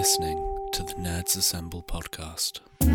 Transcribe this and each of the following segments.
listening to the Nerds Assemble podcast.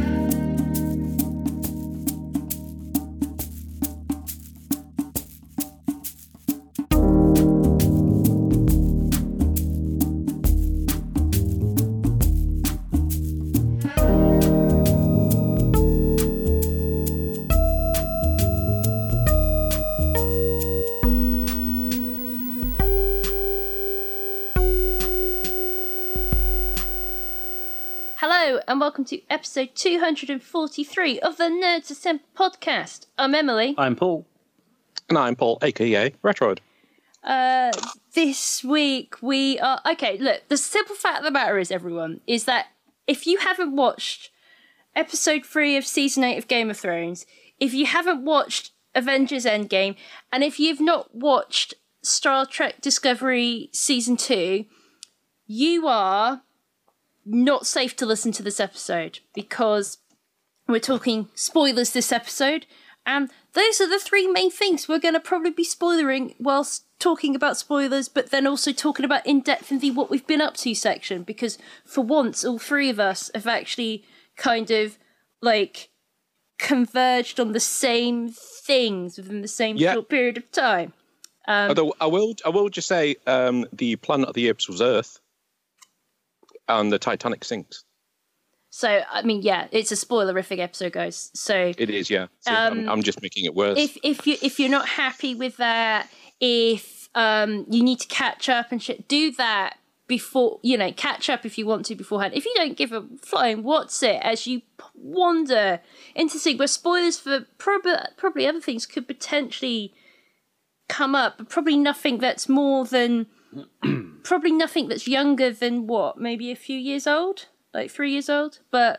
Hello and welcome to episode 243 of the Nerds Assemble podcast. I'm Emily. I'm Paul. And I'm Paul, aka Retroid. This week we are... Okay, look, the simple fact of the matter is, everyone, is that if you haven't watched episode 3 of season 8 of Game of Thrones, if you haven't watched Avengers Endgame, and if you've not watched Star Trek Discovery season 2, you are not safe to listen to this episode because we're talking spoilers this episode, and those are the three main things we're going to probably be spoilering whilst talking about spoilers, but then also talking about in-depth in the what we've been up to section, because for once all three of us have actually kind of like converged on the same things within the same short period of time. Although I will just say the Planet of the Apes was Earth. And the Titanic sinks. So, I mean, yeah, it's a spoilerific episode, guys. So it is, yeah. So I'm just making it worse. If you're not happy with that, if you need to catch up and shit, do that before, catch up if you want to beforehand. If you don't give a flying what's it as you wander into seeing where spoilers for probably other things could potentially come up, but probably nothing that's more than... probably nothing that's younger than maybe a few years old, like 3 years old. But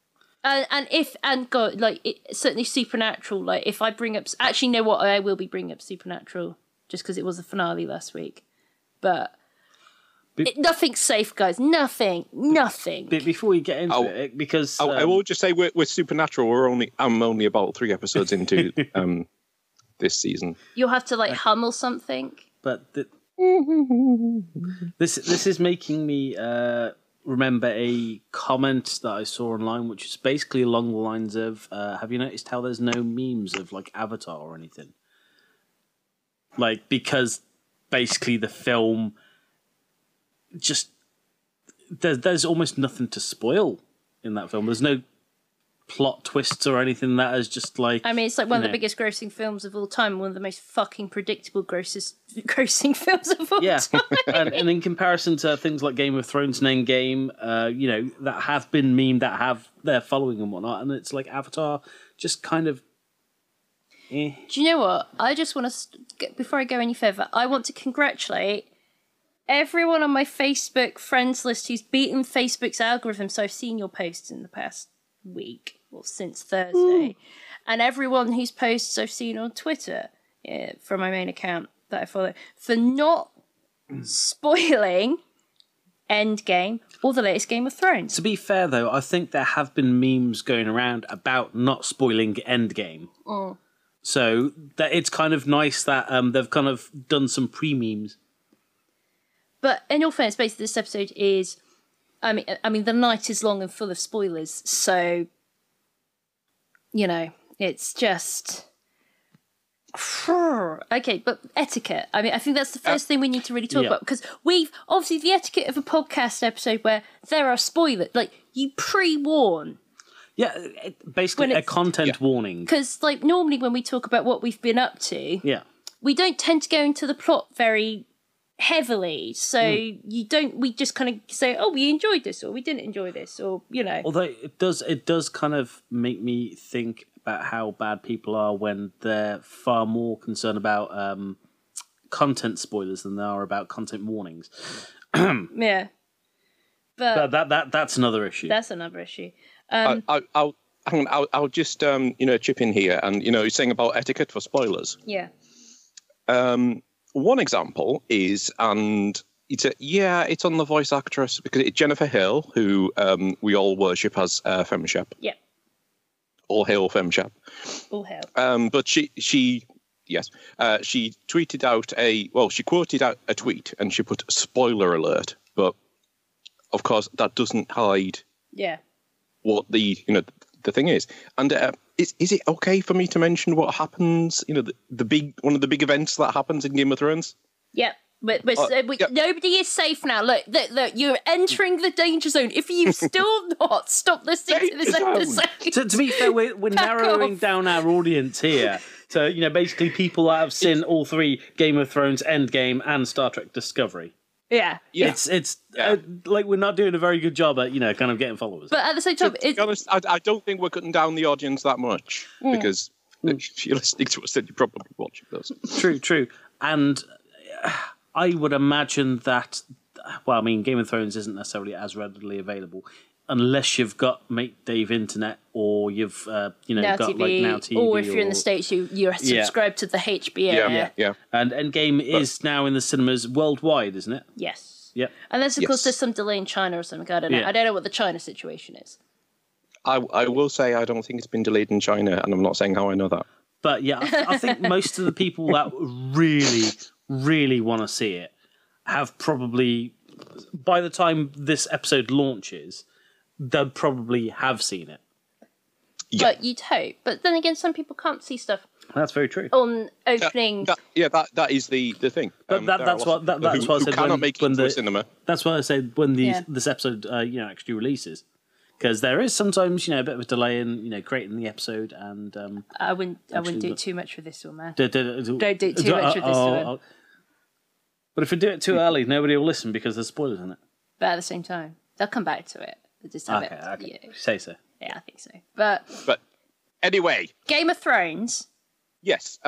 certainly Supernatural. Like if I bring up, actually, you know what? I will be bringing up Supernatural just because it was the finale last week. But nothing's safe, guys. Nothing. But before we get into it, because I will just say with Supernatural, I'm only about 3 episodes into this season. You'll have to hummel something. But this is making me remember a comment that I saw online, which is basically along the lines of, have you noticed how there's no memes of Avatar or anything? Because basically the film just there's almost nothing to spoil in that film. There's no plot twists or anything that is just I mean, it's one of the biggest grossing films of all time, one of the most fucking predictable grossing films of all time. and in comparison to things like Game of Thrones and Endgame, that have been memed, that have their following and whatnot, and it's Avatar just kind of Do you know what? I just want to, before I go any further, I want to congratulate everyone on my Facebook friends list who's beaten Facebook's algorithm, so I've seen your posts in the past week. Well, since Thursday. And everyone whose posts I've seen on Twitter from my main account that I follow for not spoiling Endgame or the latest Game of Thrones. To be fair, though, I think there have been memes going around about not spoiling Endgame. So that it's kind of nice that they've kind of done some pre-memes. But in all fairness, basically this episode is... I mean, the night is long and full of spoilers, so... it's just... Okay, but etiquette. I mean, I think that's the first thing we need to really talk about, because we've... Obviously, the etiquette of a podcast episode where there are spoilers, you pre-warn. Yeah, basically a content warning. Because, normally when we talk about what we've been up to... Yeah. We don't tend to go into the plot very... heavily, so we just kind of say, oh, we enjoyed this or we didn't enjoy this, or although it does kind of make me think about how bad people are when they're far more concerned about content spoilers than they are about content warnings. Yeah, but that's another issue. That's another issue. I'll just chip in here, and you're saying about etiquette for spoilers. Yeah. One example is, and it's on the voice actress, because it's Jennifer Hill, who we all worship as FemShep. Yeah. All hail FemShep. All hail. But she tweeted out she quoted out a tweet and she put spoiler alert, but of course, that doesn't hide Yeah. what the thing is. And is it okay for me to mention what happens? The one of the big events that happens in Game of Thrones. Yep. But Yep. nobody is safe now. Look, you're entering the danger zone. If you've still not stopped listening to this Danger zone. episode, To be fair, we're narrowing off. down our audience here to basically people that have seen all three Game of Thrones, Endgame, and Star Trek Discovery. yeah. Yeah. It's Yeah. like we're not doing a very good job at kind of getting followers. But at the same time, To be honest, I don't think we're cutting down the audience that much because if you're listening to us, then you're probably watching those. True, and I would imagine that. Well, I mean, Game of Thrones isn't necessarily as readily available unless you've got Mate Dave Internet or you've Now got TV, like Now TV, or if you're in the States, you're subscribed to the HBO. Yeah. And Endgame is now in the cinemas worldwide, isn't it? Yes. Yep. Unless, of course, Yes. there's some delay in China or something. I don't know. Yeah. I don't know what the China situation is. I will say I don't think it's been delayed in China, and I'm not saying how I know that. But yeah, I think most of the people that really, really want to see it have probably, by the time this episode launches, they'll probably have seen it. Yeah. But you'd hope. But then again, some people can't see stuff That's very true. on opening. That is the thing. But There are that's lots what of people that's what I who said cannot make it when into the a cinema. That's what I said when Yeah. this episode actually releases, because there is sometimes a bit of a delay in creating the episode, and I wouldn't do not. too much for this one, man. don't do too much with this one. But if we do it too early, nobody will listen because there's spoilers in it. But at the same time, they'll come back to it. They'll just have Okay. it. Say so. Yeah, I think so. But But anyway, Game of Thrones. yes.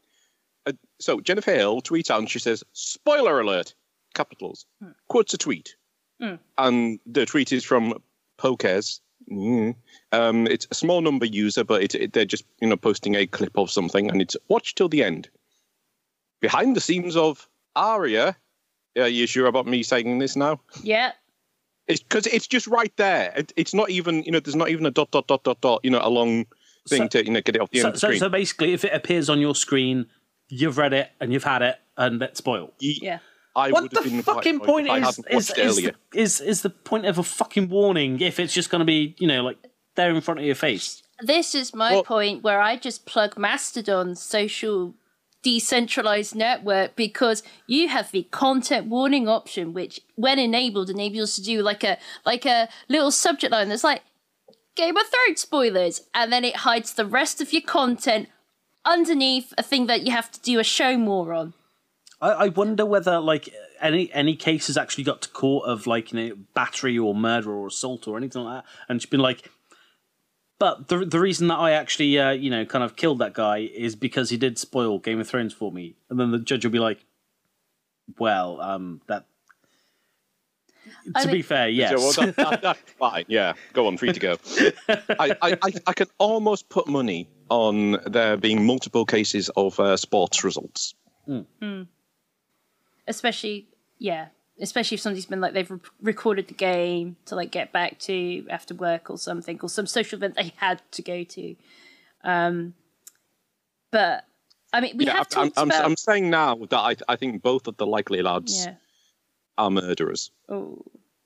So Jennifer Hill tweets out and she says, "Spoiler alert!" Capitals. Quotes a tweet, and the tweet is from Pokez. It's a small number user, but they're just posting a clip of something, and it's watch till the end. Behind the scenes of Arya. Are you sure about me saying this now? Yeah. It's because it's just right there. It's not even there's not even a ... a long thing to get it off the end of the screen. So basically, if it appears on your screen, you've read it and you've had it, and it's spoiled. Yeah. I What would the have been fucking quite point annoyed if I is hadn't watched it earlier. is the point of a fucking warning if it's just going to be like there in front of your face? This is my Well- point where I just plug Mastodon's social decentralized network, because you have the content warning option, which when enabled enables to do like a little subject line that's like Game of Thrones spoilers, and then it hides the rest of your content underneath a thing that you have to do a show more on. I wonder whether any case has actually got to court of battery or murder or assault or anything like that, and she's been like, but the reason that I actually kind of killed that guy is because he did spoil Game of Thrones for me, and then the judge will be like, well, that. To be fair, yes. Yeah, well, that's fine. Yeah, go on, free to go. I can almost put money on there being multiple cases of sports results. Especially if somebody's been they've recorded the game to get back to after work or something, or some social event they had to go to. But I mean, we have talked about. I'm saying now that I think both of the likely lads are murderers. Oh.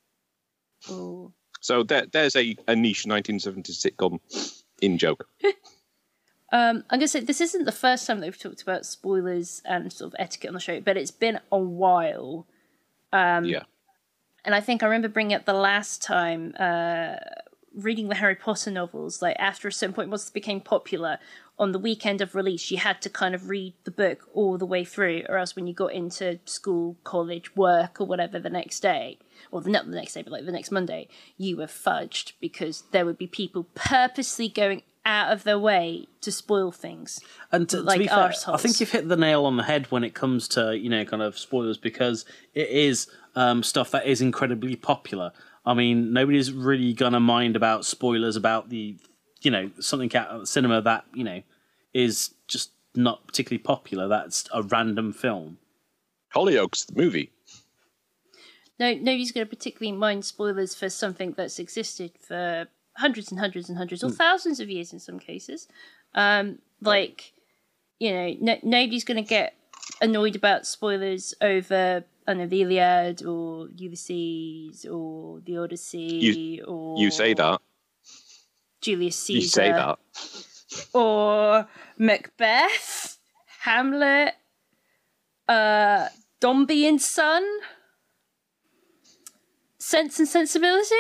So there's a niche 1970s sitcom in joke. I'm going to say this isn't the first time that we've talked about spoilers and sort of etiquette on the show, but it's been a while. Yeah. And I think I remember bringing up the last time reading the Harry Potter novels. After a certain point, once they became popular, on the weekend of release, you had to kind of read the book all the way through, or else when you got into school, college, work, or whatever the next day, or not the next day, but the next Monday, you were fudged because there would be people purposely going out of their way to spoil things. And to be fair, arseholes. I think you've hit the nail on the head when it comes to kind of spoilers, because it is stuff that is incredibly popular. I mean, nobody's really gonna mind about spoilers about the something out of the cinema that is just not particularly popular. That's a random film. Hollyoaks, the movie. No, nobody's going to particularly mind spoilers for something that's existed for hundreds and hundreds and hundreds, or thousands of years in some cases. Nobody's going to get annoyed about spoilers over I don't know, the Iliad or Ulysses or the Odyssey or... You say that. Julius Caesar. You say that. Or Macbeth, Hamlet, Dombey and Son, Sense and Sensibility.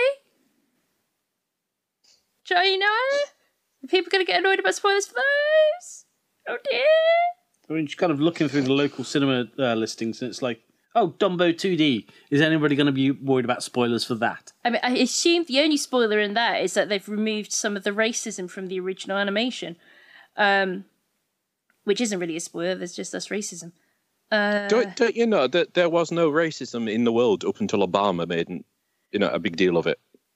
China? Are people going to get annoyed about spoilers for those? Oh dear. I mean, just kind of looking through the local cinema listings, and it's like, oh, Dumbo 2D. Is anybody going to be worried about spoilers for that? I mean, I assume the only spoiler in that is that they've removed some of the racism from the original animation, which isn't really a spoiler. There's just less racism. Don't you know that there was no racism in the world up until Obama made a big deal of it?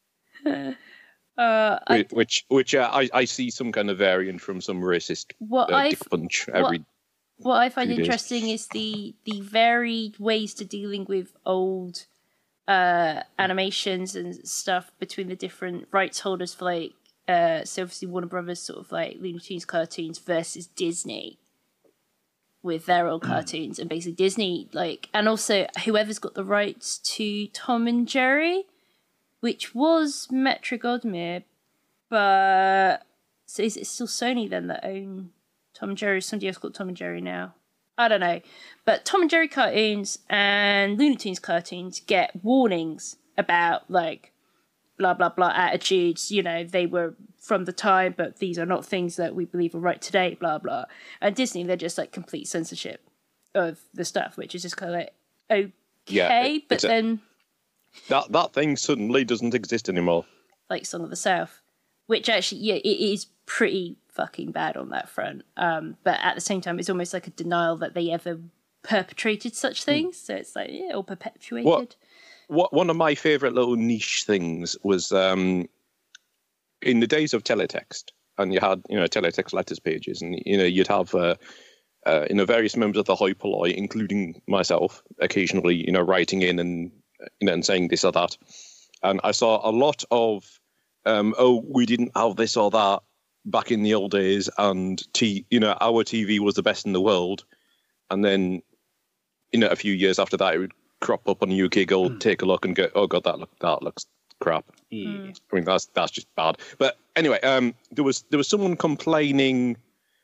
Which I see some kind of variant from some racist dick punch every. What I find interesting is the varied ways to dealing with old animations and stuff between the different rights holders for like so obviously Warner Brothers sort of like Looney Tunes cartoons versus Disney with their old cartoons, and basically Disney like, and also whoever's got the rights to Tom and Jerry, which was Metro-Goldwyn, but so is it still Sony then that own Tom and Jerry? Somebody else called Tom and Jerry now. I don't know. But Tom and Jerry cartoons and Looney Tunes cartoons get warnings about, like, blah, blah, blah attitudes. You know, they were from the time, but these are not things that we believe are right today, blah, blah. And Disney, they're just, like, complete censorship of the stuff, which is just kind of like, okay, but then... That thing suddenly doesn't exist anymore. Like Song of the South. Which actually, yeah, it is pretty fucking bad on that front. But at the same time, it's almost like a denial that they ever perpetrated such things. So it's like, yeah, or perpetuated. One of my favourite little niche things was in the days of teletext, and you had, teletext letters pages, and, you'd have, various members of the hoi polloi, including myself, occasionally, writing in and saying this or that. And I saw a lot of, we didn't have this or that back in the old days, and our TV was the best in the world. And then, a few years after that, it would crop up on UK Gold, take a look, and go, oh god, that looks crap. Yeah. I mean, that's just bad. But anyway, there was someone complaining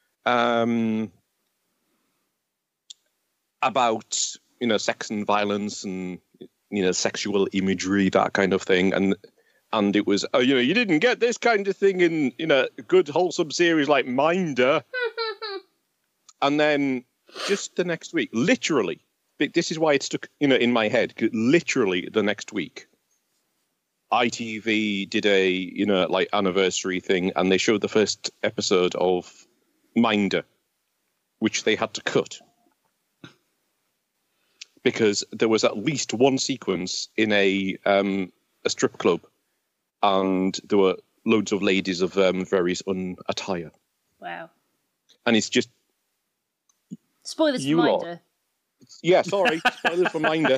about sex and violence and sexual imagery, that kind of thing, and it was, you didn't get this kind of thing in a good wholesome series like Minder. And then just the next week, literally, this is why it stuck in my head, literally the next week, ITV did a anniversary thing, and they showed the first episode of Minder, which they had to cut because there was at least one sequence in a strip club, and there were loads of ladies of various attire. Wow. And it's just... Spoilers for Minder. Yeah, sorry. Spoilers for Minder.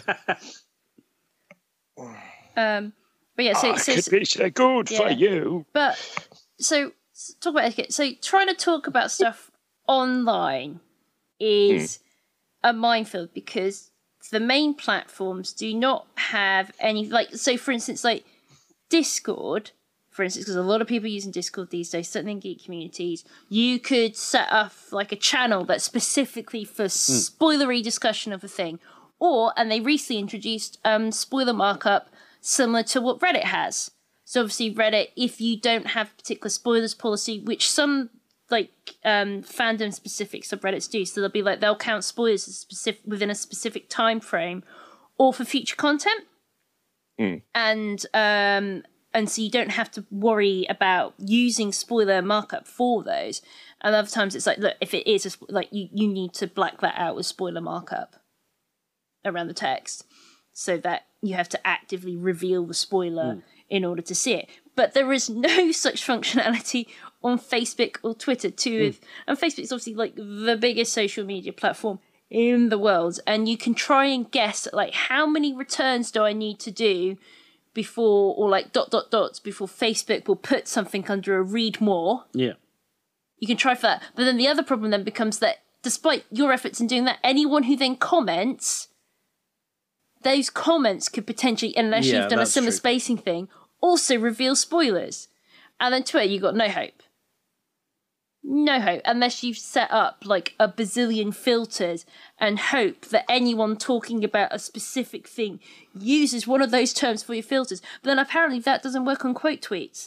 But yeah, so could be so good for you. But, so, talk about etiquette. So, trying to talk about stuff online is a minefield, because the main platforms do not have any, so for instance, Discord, for instance, because a lot of people are using Discord these days, certainly in geek communities, you could set up a channel that's specifically for spoilery discussion of a thing. And they recently introduced spoiler markup similar to what Reddit has. So obviously Reddit, if you don't have a particular spoilers policy, which some fandom specific subreddits do, so they'll count spoilers as within a specific time frame or for future content. And so you don't have to worry about using spoiler markup for those. And other times it's look, if it is you need to black that out with spoiler markup around the text, so that you have to actively reveal the spoiler in order to see it. But there is no such functionality on Facebook or Twitter and Facebook's obviously the biggest social media platform in the world, and you can try and guess how many returns do I need to do before, or before Facebook will put something under a read more. Yeah. You can try for that. But then the other problem then becomes that despite your efforts in doing that, anyone who then comments those comments could potentially, unless Yeah, you've done a that's similar true. spacing thing, also reveal spoilers. And then Twitter, you got no hope. No hope, unless you've set up like a bazillion filters and hope that anyone talking about a specific thing uses one of those terms for your filters. But then apparently that doesn't work on quote tweets.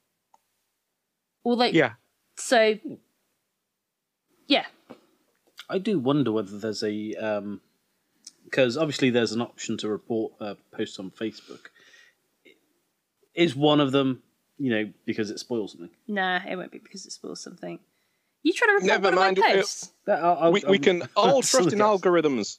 Or like, Yeah. so, yeah. I do wonder whether there's a because obviously there's an option to report posts on Facebook. Is one of them, because it spoils something? Nah, it won't be because it spoils something. You trying to report Never one mind. of my posts? We can all trust in algorithms.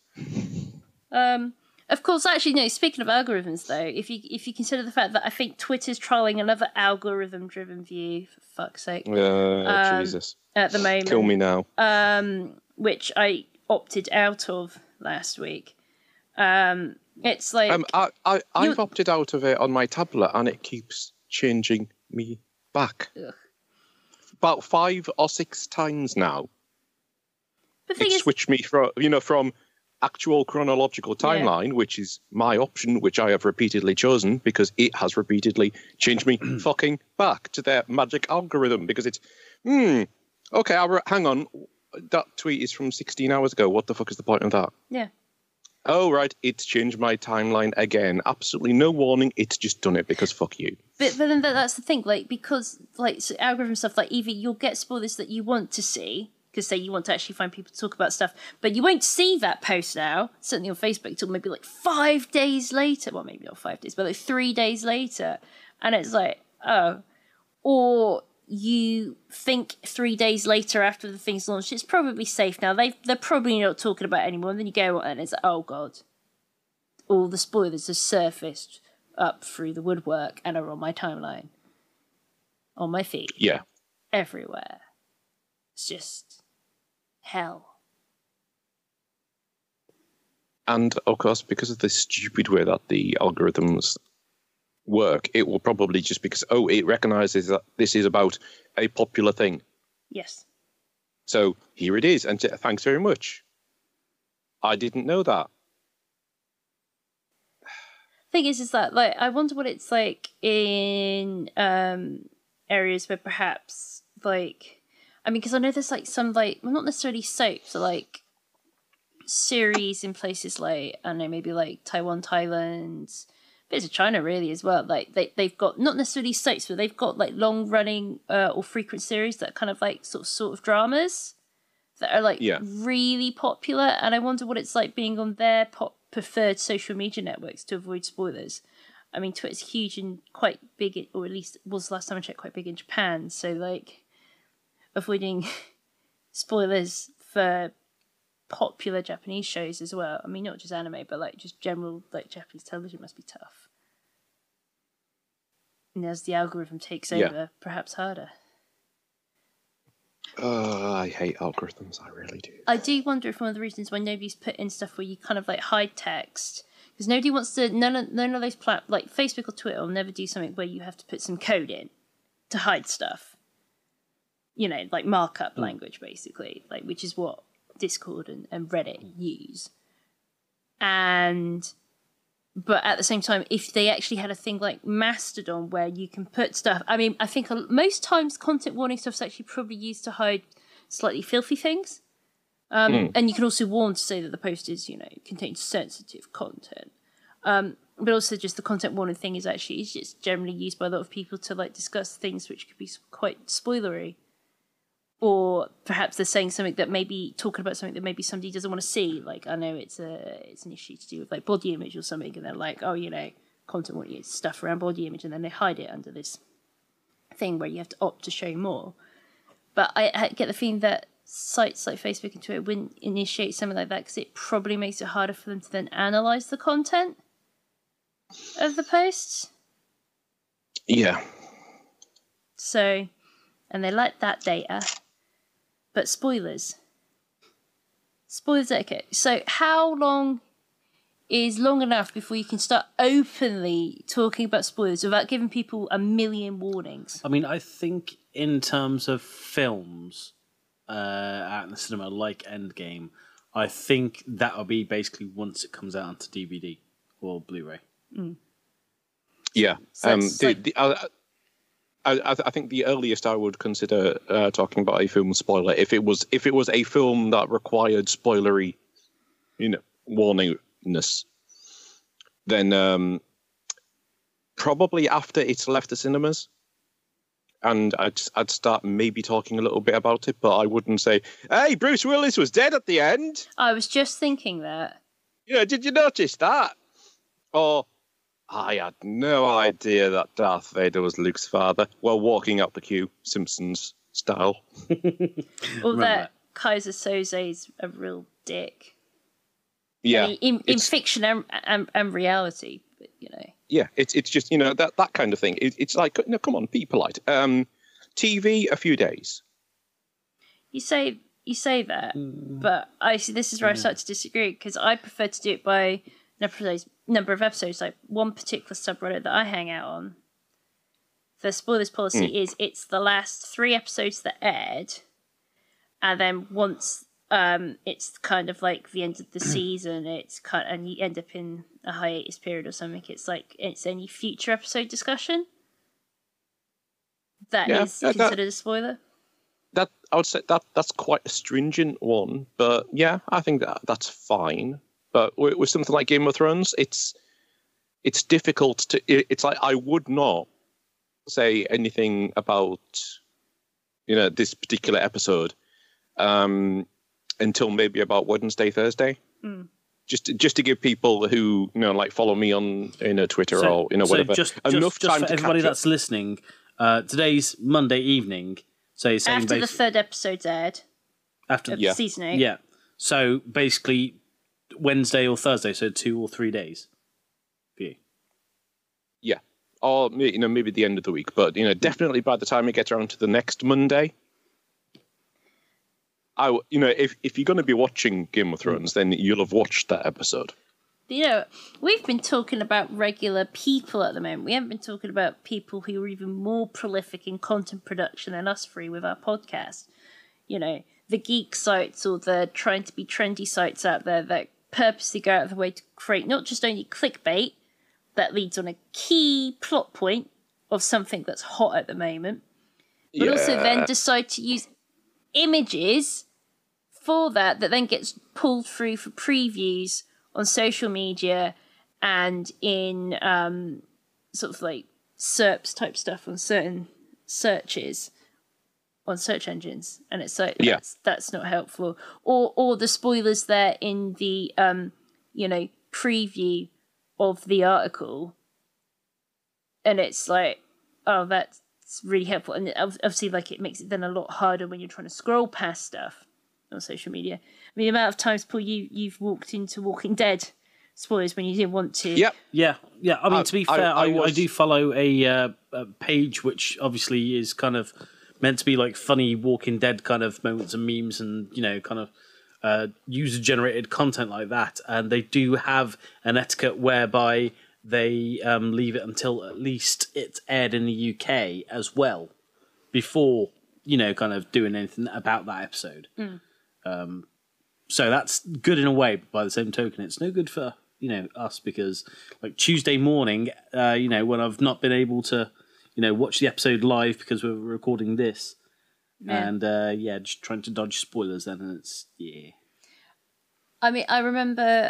Of course, actually, no. Speaking of algorithms, though, if you consider the fact that I think Twitter's trialing another algorithm-driven view, for fuck's sake, Jesus. at the moment, Kill me now. which I opted out of last week. It's like I've opted out of it on my tablet, and it keeps changing me back. Ugh. About 5 or 6 times now. The thing It is, switched me from actual chronological timeline, which is my option, which I have repeatedly chosen because it has repeatedly changed me fucking back to their magic algorithm. Because it's okay. Hang on, that tweet is from 16 hours ago. What the fuck is the point of that? yeah. Oh, right, it's changed my timeline again. Absolutely no warning. It's just done it because fuck you. But then that's the thing, like, because, like, so algorithm stuff, like, either you'll get spoilers that you want to see, because, say, you want to actually find people to talk about stuff, but you won't see that post now, certainly on Facebook, until maybe, like, 5 days later. Well, maybe not 5 days, but, like, 3 days later. And it's like, oh. Or you think 3 days later after the thing's launched, it's probably safe now. They're probably not talking about it anymore. And then you go and it's like, oh, God. All the spoilers have surfaced up through the woodwork and are on my timeline, on my feed, Yeah. everywhere. It's just hell. And of course, because of the stupid way that the algorithms work, it will probably just because it recognizes that this is about a popular thing. Yes. So here it is, and thanks very much. I didn't know that. Thing is that, like, I wonder what it's like in areas where perhaps, like, I mean, because I know there's like some, like, well, not necessarily soaps, but like series in places like, I don't know, maybe like Taiwan, Thailand, bits of China really as well. Like they've got not necessarily soaps, but they've got like long running or frequent series that kind of like sort of dramas that are like really popular. And I wonder what it's like being on their preferred social media networks to avoid spoilers. I mean, Twitter's huge and quite big, or at least was last time I checked, quite big in Japan. So like avoiding spoilers for popular Japanese shows as well. I mean, not just anime, but like just general like Japanese television must be tough. And as the algorithm takes over, perhaps harder. I hate algorithms. I really do. I do wonder if one of the reasons why nobody's put in stuff where you kind of like hide text, because nobody wants to. None of those like Facebook or Twitter will never do something where you have to put some code in to hide stuff. You know, like markup language, basically, like which is what Discord and Reddit use. But at the same time, if they actually had a thing like Mastodon where you can put stuff, I mean, I think most times content warning stuff is actually probably used to hide slightly filthy things. And you can also warn to say that the post is, contains sensitive content. But also just the content warning thing is just generally used by a lot of people to like discuss things which could be quite spoilery. Or perhaps they're saying something that maybe talking about something that maybe somebody doesn't want to see. Like, I know it's an issue to do with like body image or something, and they're like, oh, content warning is stuff around body image, and then they hide it under this thing where you have to opt to show more. But I get the feeling that sites like Facebook and Twitter wouldn't initiate something like that because it probably makes it harder for them to then analyze the content of the posts. Yeah. So, and they like that data. But spoilers. Spoilers etiquette. So how long is long enough before you can start openly talking about spoilers without giving people a million warnings? I mean, I think in terms of films out in the cinema, like Endgame, I think that'll be basically once it comes out onto DVD. or Blu-ray. Yeah. So it's I think the earliest I would consider talking about a film spoiler if it was a film that required spoilery, warningness, then probably after it's left the cinemas, and I'd start maybe talking a little bit about it, but I wouldn't say, "Hey, Bruce Willis was dead at the end." I was just thinking that. Did you notice that? Or I had no idea that Darth Vader was Luke's father while walking up the queue, Simpsons style. Or that Kaiser Soze's a real dick. Yeah. I mean, in fiction and reality, but, Yeah, it's just, that kind of thing. It's like, no, come on, be polite. TV, a few days. You say that, but I see this is where I start to disagree, because I prefer to do it by number of episodes. Like one particular subreddit that I hang out on, the spoilers policy is it's the last 3 episodes that aired, and then once it's kind of like the end of the season, and you end up in a hiatus period or something, it's like it's any future episode discussion that is considered a spoiler. That I would say that's quite a stringent one, but yeah, I think that's fine. But with something like Game of Thrones, it's difficult to. It's like I would not say anything about this particular episode until maybe about Wednesday, Thursday. Just to give people who follow me on Twitter or whatever just enough time for to everybody catch up. that's listening. Today's Monday evening. So saying After the 3rd episode's aired. After of season 8. Yeah. So basically Wednesday or Thursday, so 2 or 3 days for you. Yeah. Or maybe the end of the week, but definitely by the time it gets around to the next Monday, if you're going to be watching Game of Thrones, then you'll have watched that episode. We've been talking about regular people at the moment. We haven't been talking about people who are even more prolific in content production than us three with our podcast. The geek sites or the trying to be trendy sites out there that purposely go out of the way to create not just only clickbait that leads on a key plot point of something that's hot at the moment, but also then decide to use images for that then gets pulled through for previews on social media and in sort of like SERPs type stuff on certain searches on search engines, and it's like that's not helpful. Or the spoilers there in the preview of the article, and it's like, oh, that's really helpful, and obviously like it makes it then a lot harder when you're trying to scroll past stuff on social media. I mean, the amount of times, Paul, you've walked into Walking Dead spoilers when you didn't want to. Yep. Yeah. I mean, to be fair, I do follow a page which obviously is kind of meant to be like funny Walking Dead kind of moments and memes and kind of user-generated content like that, and they do have an etiquette whereby they leave it until at least it's aired in the UK as well before kind of doing anything about that episode. So that's good in a way, but by the same token, it's no good for us, because like Tuesday morning, when I've not been able to watch the episode live because we're recording this, and just trying to dodge spoilers then, and it's I mean, I remember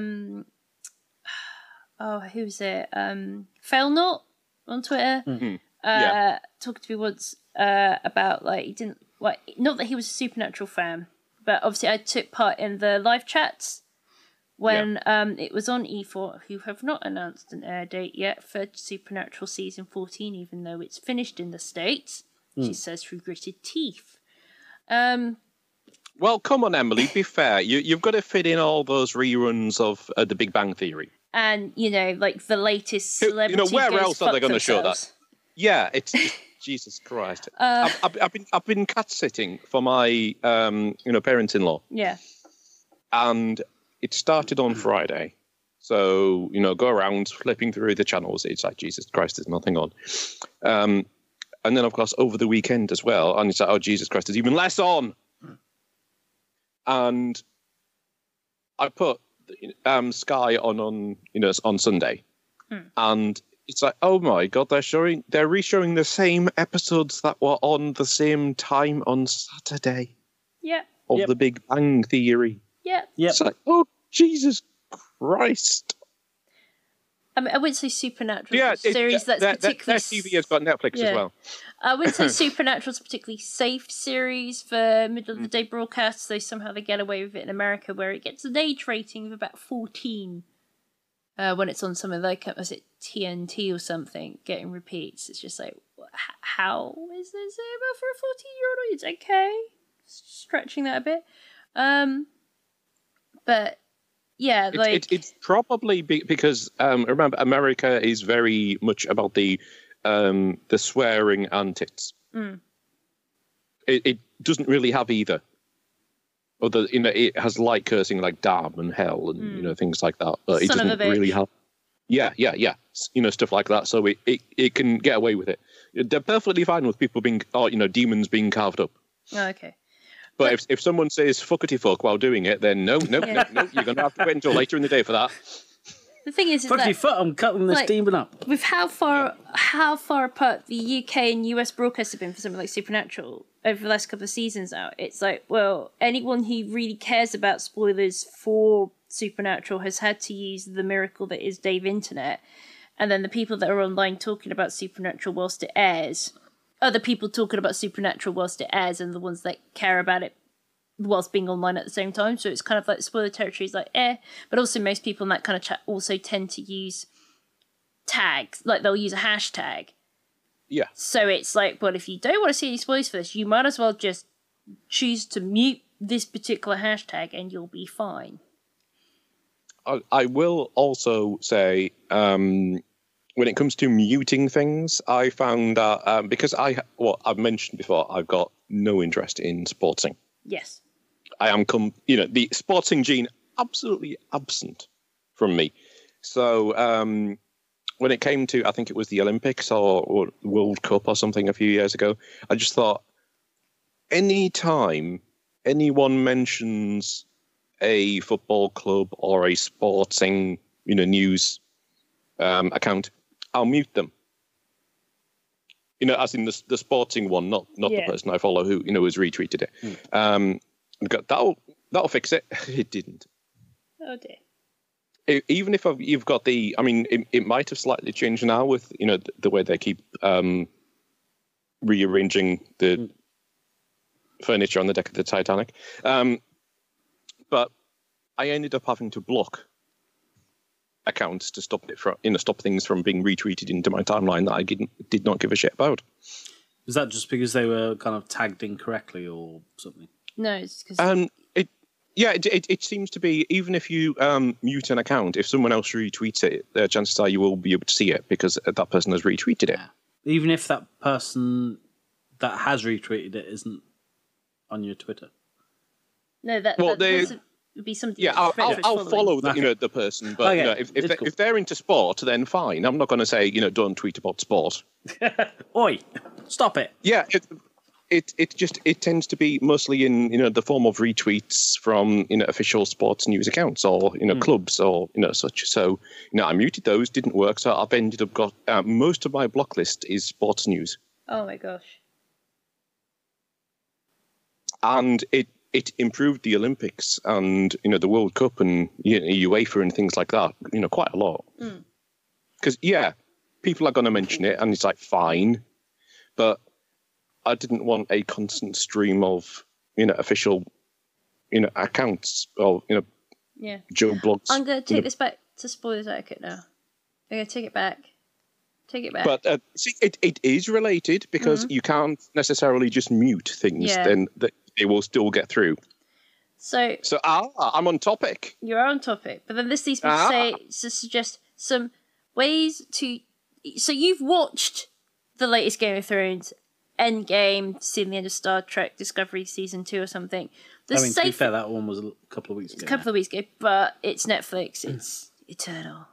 who was it? Failnaught on Twitter talking to me once about like he didn't not that he was a Supernatural fan, but obviously I took part in the live chats when it was on E4, who have not announced an air date yet for Supernatural season 14, even though it's finished in the States. She says through gritted teeth. Well, come on, Emily, be fair. You've got to fit in all those reruns of The Big Bang Theory. And, like the latest celebrity where goes else are they going to show themselves. that? Yeah, it's Jesus Christ. I've been cat sitting for my parents-in-law. Yeah. And it started on Friday. So, go around flipping through the channels. It's like, Jesus Christ, there's nothing on. And then, of course, over the weekend as well. And it's like, oh, Jesus Christ, there's even less on. And I put Sky on on Sunday, and it's like, oh my god, they're re-showing the same episodes that were on the same time on Saturday Yep. of The Big Bang Theory. Yep. Yep. It's like, oh Jesus Christ! I mean, I wouldn't say Supernatural Yeah, is a series that's particularly... their TV has got Netflix as well. I wouldn't say Supernatural's a particularly safe series for middle of the day broadcasts, though somehow they get away with it in America, where it gets an age rating of about 14 when it's on something like, was it TNT or something, getting repeats. It's just like, how is this able for a 14-year-old audience? Okay, stretching that a bit. But yeah, it's probably because remember, America is very much about the swearing and tits. It doesn't really have either. Although it has light cursing like damn and hell and things like that, but it doesn't really have. Yeah, stuff like that. So it can get away with it. They're perfectly fine with people being, demons being carved up. Oh, okay. But if someone says fuckity fuck while doing it, then no, you're going to have to wait until later in the day for that. The thing is Fuckity that, foot, I'm cutting this demon up. with how far apart the UK and US broadcasts have been for something like Supernatural over the last couple of seasons now, it's like, well, anyone who really cares about spoilers for Supernatural has had to use the miracle that is Dave Internet, and then the people that are online talking about Supernatural whilst it airs, other people talking about Supernatural whilst it airs, and the ones that care about it whilst being online at the same time. So it's kind of like spoiler territory is like, but also most people in that kind of chat also tend to use tags, like they'll use a hashtag. Yeah. So it's like, well, if you don't want to see any spoilers for this, you might as well just choose to mute this particular hashtag and you'll be fine. I will also say, when it comes to muting things, I found that because I've mentioned before, I've got no interest in sportsing. Yes. I am, the sporting gene absolutely absent from me. So when it came to, I think it was the Olympics or World Cup or something a few years ago, I just thought, any time anyone mentions a football club or a sporting, news account, I'll mute them. As in the sporting one, not the person I follow who has retweeted it. That'll fix it. It didn't. Oh dear. Even if you've got it might have slightly changed now with the way they keep rearranging the furniture on the deck of the Titanic. But I ended up having to block accounts to stop it from stop things from being retweeted into my timeline that I did not give a shit about. Was that just because they were kind of tagged incorrectly or something? No, it's because it seems to be, even if you mute an account, if someone else retweets it, the chances are you will be able to see it because that person has retweeted it. Yeah. Even if that person that has retweeted it isn't on your Twitter. No, that would be something. Yeah, I'll follow the person, but okay. If they're into sport, then fine. I'm not going to say don't tweet about sport. Oi, stop it. Yeah, it tends to be mostly in the form of retweets from official sports news accounts or clubs or such. So I muted those, didn't work. So I've ended up got most of my block list is sports news. Oh my gosh. And it improved the Olympics and the World Cup and UEFA and things like that quite a lot. Because people are going to mention it and it's like fine, but I didn't want a constant stream of official accounts or Joe blogs. I'm going to take this back to spoilers etiquette now. I'm going to take it back. But see, it is related because you can't necessarily just mute things. Yeah. Then they will still get through. So I'm on topic. You're on topic, but then this leads me to suggest some ways to. So you've watched the latest Game of Thrones, Endgame, seen the end of Star Trek Discovery Season 2 or something. To be fair, that one was a couple of weeks ago. It's a couple of weeks ago, but it's Netflix. It's eternal.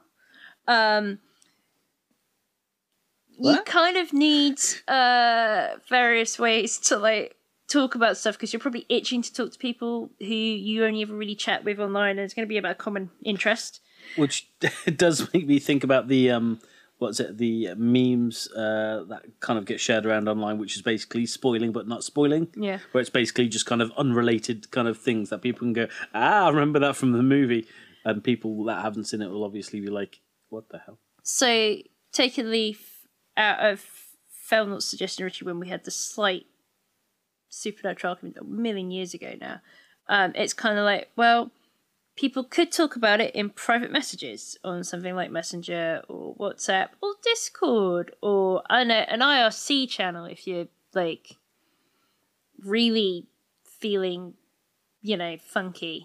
You kind of need various ways to talk about stuff because you're probably itching to talk to people who you only ever really chat with online, and it's going to be about common interest. Which does make me think about the the memes that kind of get shared around online, which is basically spoiling but not spoiling. Yeah. Where it's basically just kind of unrelated kind of things that people can go, I remember that from the movie. And people that haven't seen it will obviously be like, what the hell? So, take a leaf out of Felnut's suggestion, Richie, when we had the slight supernatural argument a million years ago now. It's kind of like, well, people could talk about it in private messages on something like Messenger or WhatsApp or Discord or, I don't know, an IRC channel if you're, like, really feeling, funky.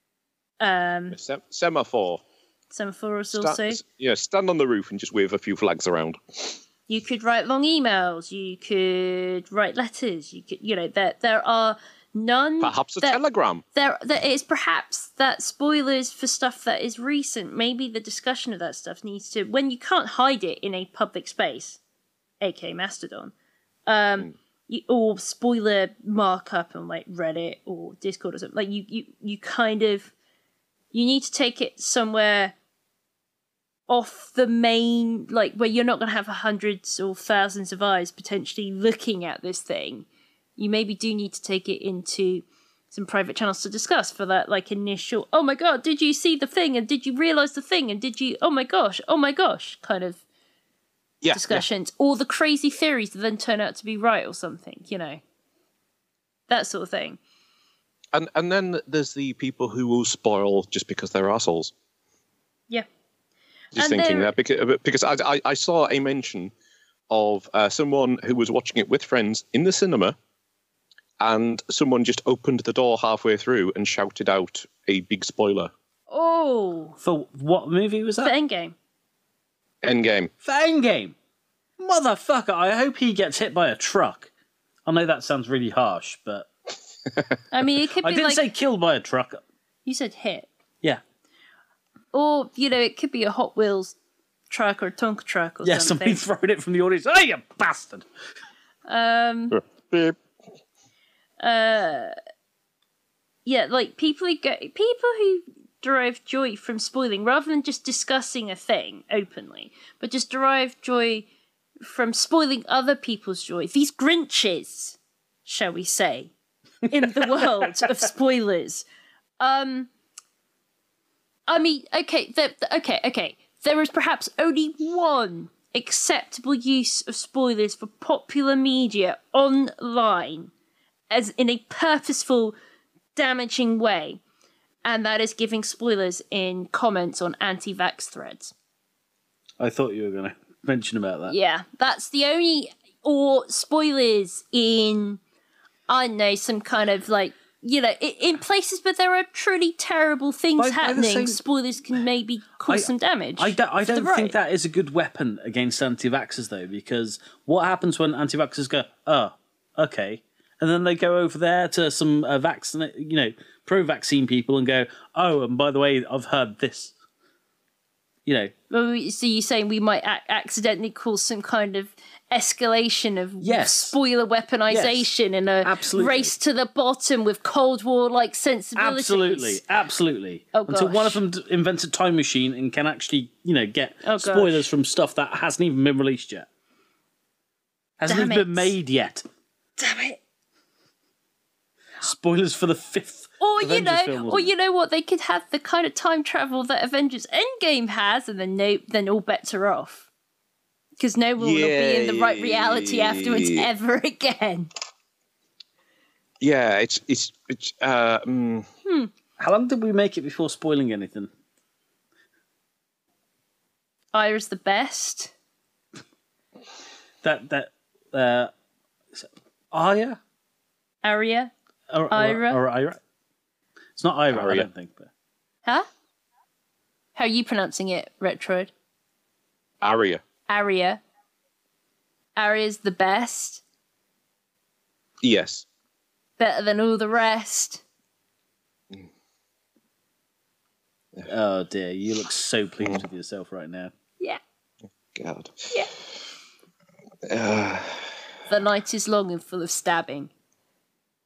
Semaphore. Semaphores also. Stand on the roof and just wave a few flags around. You could write long emails. You could write letters. You could, there are none. Perhaps a telegram. There is perhaps that spoilers for stuff that is recent. Maybe the discussion of that stuff needs to, when you can't hide it in a public space, aka Mastodon, or spoiler markup on like Reddit or Discord or something. Like you kind of, you need to take it somewhere off the main, like where you're not going to have hundreds or thousands of eyes potentially looking at this thing. You maybe do need to take it into some private channels to discuss for that like initial, oh my god, did you see the thing? And did you realise the thing? And did you, oh my gosh, kind of discussions. Or the crazy theories that then turn out to be right or something, that sort of thing. And then there's the people who will spoil just because they're assholes. Yeah. Just thinking that because I saw a mention of someone who was watching it with friends in the cinema, and someone just opened the door halfway through and shouted out a big spoiler. Oh. For what movie was that? For Endgame. Endgame. For Endgame. Motherfucker, I hope he gets hit by a truck. I know that sounds really harsh, but... I mean, it could be I didn't say killed by a truck. You said hit. Yeah. Or, it could be a Hot Wheels truck or a Tonka truck or something. Yeah, somebody throwing it from the audience. Hey, you bastard! Beep. Yeah, like people who derive joy from spoiling, rather than just discussing a thing openly, but just derive joy from spoiling other people's joy. These Grinches, shall we say, in the world of spoilers. I mean, okay. There is perhaps only one acceptable use of spoilers for popular media online, as in a purposeful, damaging way, and that is giving spoilers in comments on anti-vax threads. I thought you were going to mention about that. Yeah, that's the only, or spoilers in, I don't know, some kind of like, in places where there are truly terrible things happening, spoilers can maybe cause some damage. I don't think that is a good weapon against anti-vaxxers, though, because what happens when anti-vaxxers go, oh, okay, and then they go over there to some pro-vaccine people and go, oh, and by the way, I've heard this. Well, so you're saying we might accidentally cause some kind of escalation of spoiler weaponization in a race to the bottom with Cold War-like sensibilities. Absolutely. Oh, until one of them invents a time machine and can actually, get spoilers from stuff that hasn't even been released yet. Hasn't even been made yet. Damn it. Spoilers for the fifth Avengers film. Or you know what? They could have the kind of time travel that Avengers Endgame has, and then all bets are off. Because no one will be in the right reality afterwards ever again. Yeah, it's How long did we make it before spoiling anything? Ira's the best. Arya? Arya? Ira? Or Ira? It's not Ira, I don't think. But... Huh? How are you pronouncing it, Retroid? Arya. Arya's the best. Yes. Better than all the rest. Oh dear, you look so pleased with yourself right now. Yeah. God. Yeah. The night is long and full of stabbing.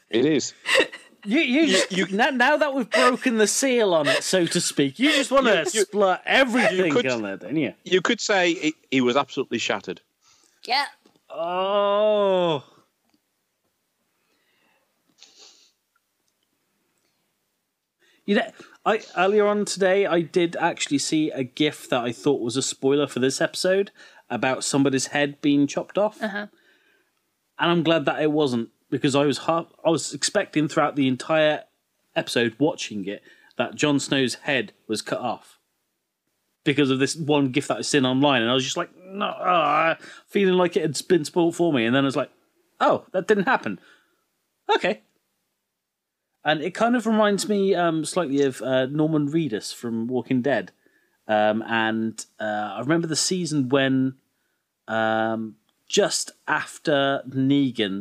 It is. Now that we've broken the seal on it, so to speak, you just want to splurt everything on it, don't you? You could say he was absolutely shattered. Yeah. Oh. You know, earlier on today, I did actually see a GIF that I thought was a spoiler for this episode about somebody's head being chopped off, and I'm glad that it wasn't, because I was expecting throughout the entire episode, watching it, that Jon Snow's head was cut off because of this one GIF that I've seen online, and I was just like, no, feeling like it had been spoiled for me, and then I was like, oh, that didn't happen. Okay. And it kind of reminds me slightly of Norman Reedus from Walking Dead. And I remember the season when just after Negan,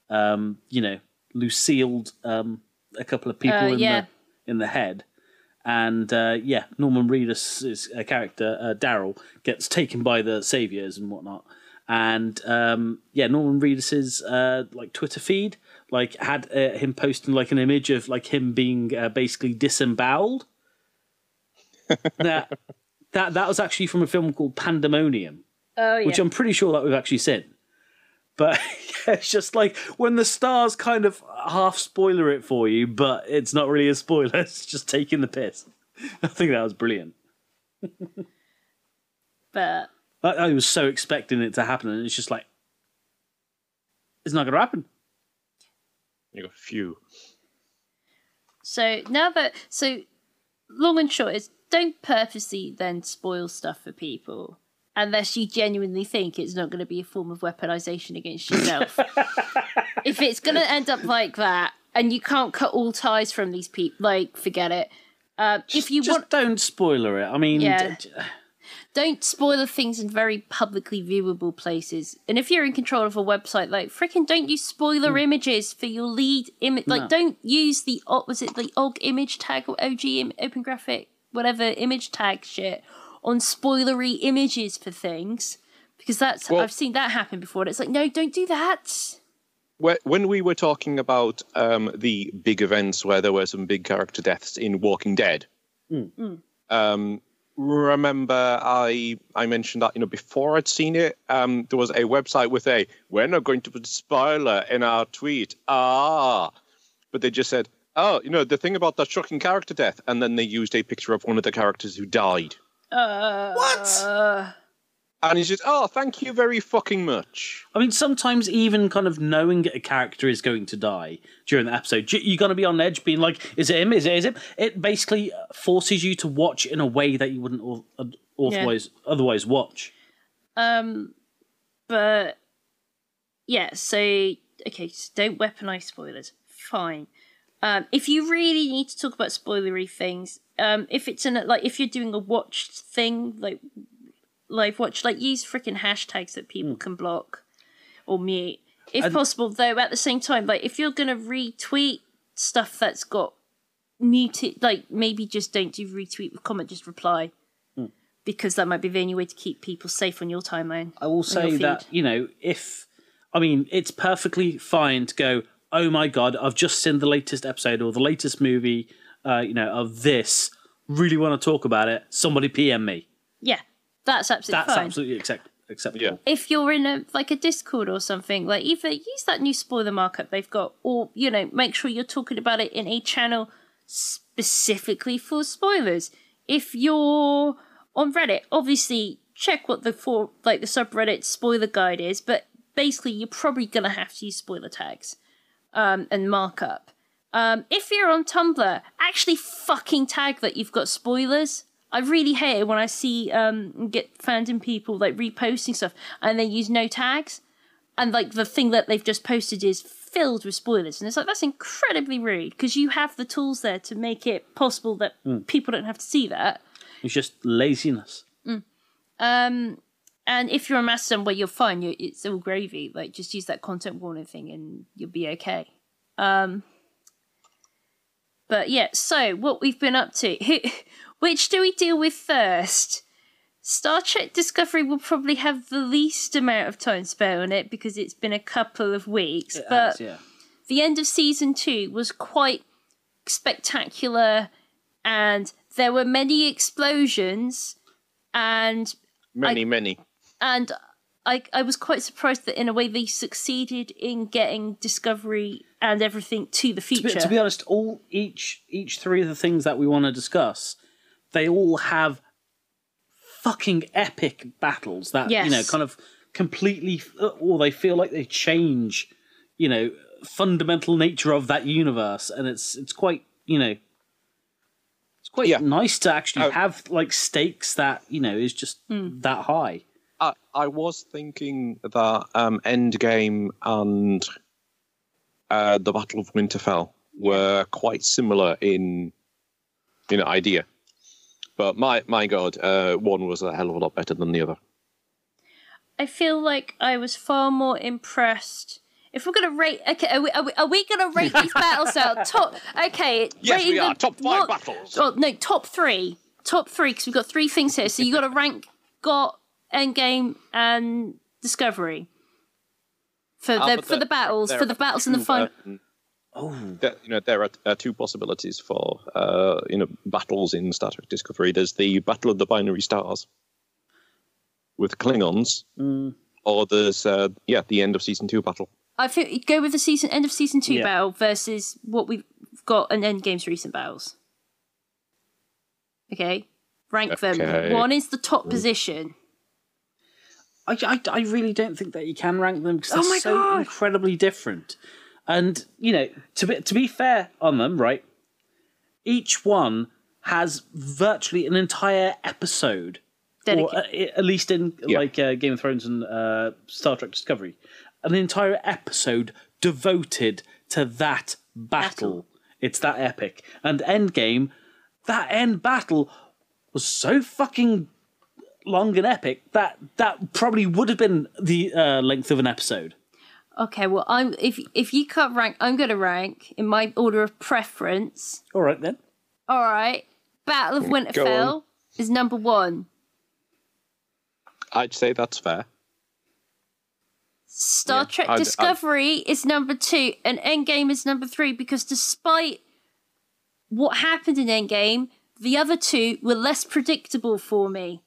Lucille'd a couple of people in the head. And Norman Reedus' character, Daryl, gets taken by the Saviors and whatnot. And Norman Reedus's Twitter feed had him posting an image of him being basically disemboweled. Now, that was actually from a film called Pandemonium, which I'm pretty sure that we've actually seen. But it's just when the stars kind of half spoiler it for you, but it's not really a spoiler. It's just taking the piss. I think that was brilliant. But I was so expecting it to happen, and it's just it's not going to happen. You got phew. So long and short is, don't purposely then spoil stuff for people unless you genuinely think it's not going to be a form of weaponization against yourself. If it's going to end up like that, and you can't cut all ties from these people, forget it. Don't spoiler it. I mean, don't spoil things in very publicly viewable places. And if you're in control of a website, freaking don't use spoiler images for your lead image. No. Don't use the OG image tag or OG Open Graphic, whatever image tag shit on spoilery images for things, because I've seen that happen before. And it's no, don't do that. When we were talking about the big events where there were some big character deaths in Walking Dead, remember I mentioned that before I'd seen it, there was a website with we're not going to put a spoiler in our tweet, but they just said, the thing about that shocking character death, and then they used a picture of one of the characters who died. What? And he's just, thank you very fucking much. I mean, sometimes even kind of knowing a character is going to die during the episode, you're going to be on edge being is it him? Is it him? It basically forces you to watch in a way that you wouldn't otherwise watch. But, yeah, so don't weaponize spoilers. Fine. If you really need to talk about spoilery things, if it's if you're doing a watched thing, live watch, use freaking hashtags that people can block or mute if possible, though at the same time, if you're gonna retweet stuff that's got muted, maybe just don't do retweet with comment, just reply, because that might be the only way to keep people safe on your timeline. I will say that it's perfectly fine to go, oh my god, I've just seen the latest episode or the latest movie of this, really want to talk about it, somebody PM me. Yeah. That's absolutely fine. That's absolutely acceptable. Yeah. If you're in a Discord or something, either use that new spoiler markup they've got, or make sure you're talking about it in a channel specifically for spoilers. If you're on Reddit, obviously check what the subreddit spoiler guide is, but basically you're probably gonna have to use spoiler tags and markup. If you're on Tumblr, actually fucking tag that you've got spoilers. I really hate it when I see get fandom people reposting stuff and they use no tags, and the thing that they've just posted is filled with spoilers, and it's that's incredibly rude, because you have the tools there to make it possible that people don't have to see that. It's just laziness. And if you're a Mastodon, you're fine. It's all gravy. Just use that content warning thing and you'll be okay. But yeah, so what we've been up to. Which do we deal with first? Star Trek Discovery will probably have the least amount of time spent on it because it's been a couple of weeks. the end of season 2 was quite spectacular, and there were many explosions, and Many. And I was quite surprised that in a way they succeeded in getting Discovery and everything to the future. To be honest, each three of the things that we want to discuss, they all have fucking epic battles that kind of completely, or they feel like they change, fundamental nature of that universe, and it's quite it's quite nice to actually have like stakes that is just that high. I was thinking that Endgame and the Battle of Winterfell were quite similar in idea, but my God, one was a hell of a lot better than the other. I feel like I was far more impressed. If we're gonna rate, okay, are we gonna rate these battles out? Yes, we are. Top 5 battles. Oh no, top three, because we've got 3 things here. So you got to rank Endgame and Discovery for the battles in the final. There are 2 possibilities for battles in Star Trek Discovery. There's the Battle of the Binary Stars with Klingons, or there's the end of season 2 battle. I think go with the end of season 2 battle versus what we've got in Endgame's recent battles. Okay, rank them. One is the top position. I really don't think that you can rank them because they're so incredibly different. And, to be fair on them, right, each one has virtually an entire episode, or at least in Game of Thrones and Star Trek Discovery, an entire episode devoted to that battle. It's that epic. And Endgame, that end battle was so fucking long and epic that probably would have been the length of an episode. Okay, well, if you can't rank, I'm going to rank in my order of preference. All right then. All right, Battle of Winterfell is number 1. I'd say that's fair. Star Trek Discovery is number 2, and Endgame is number 3, because despite what happened in Endgame, the other 2 were less predictable for me.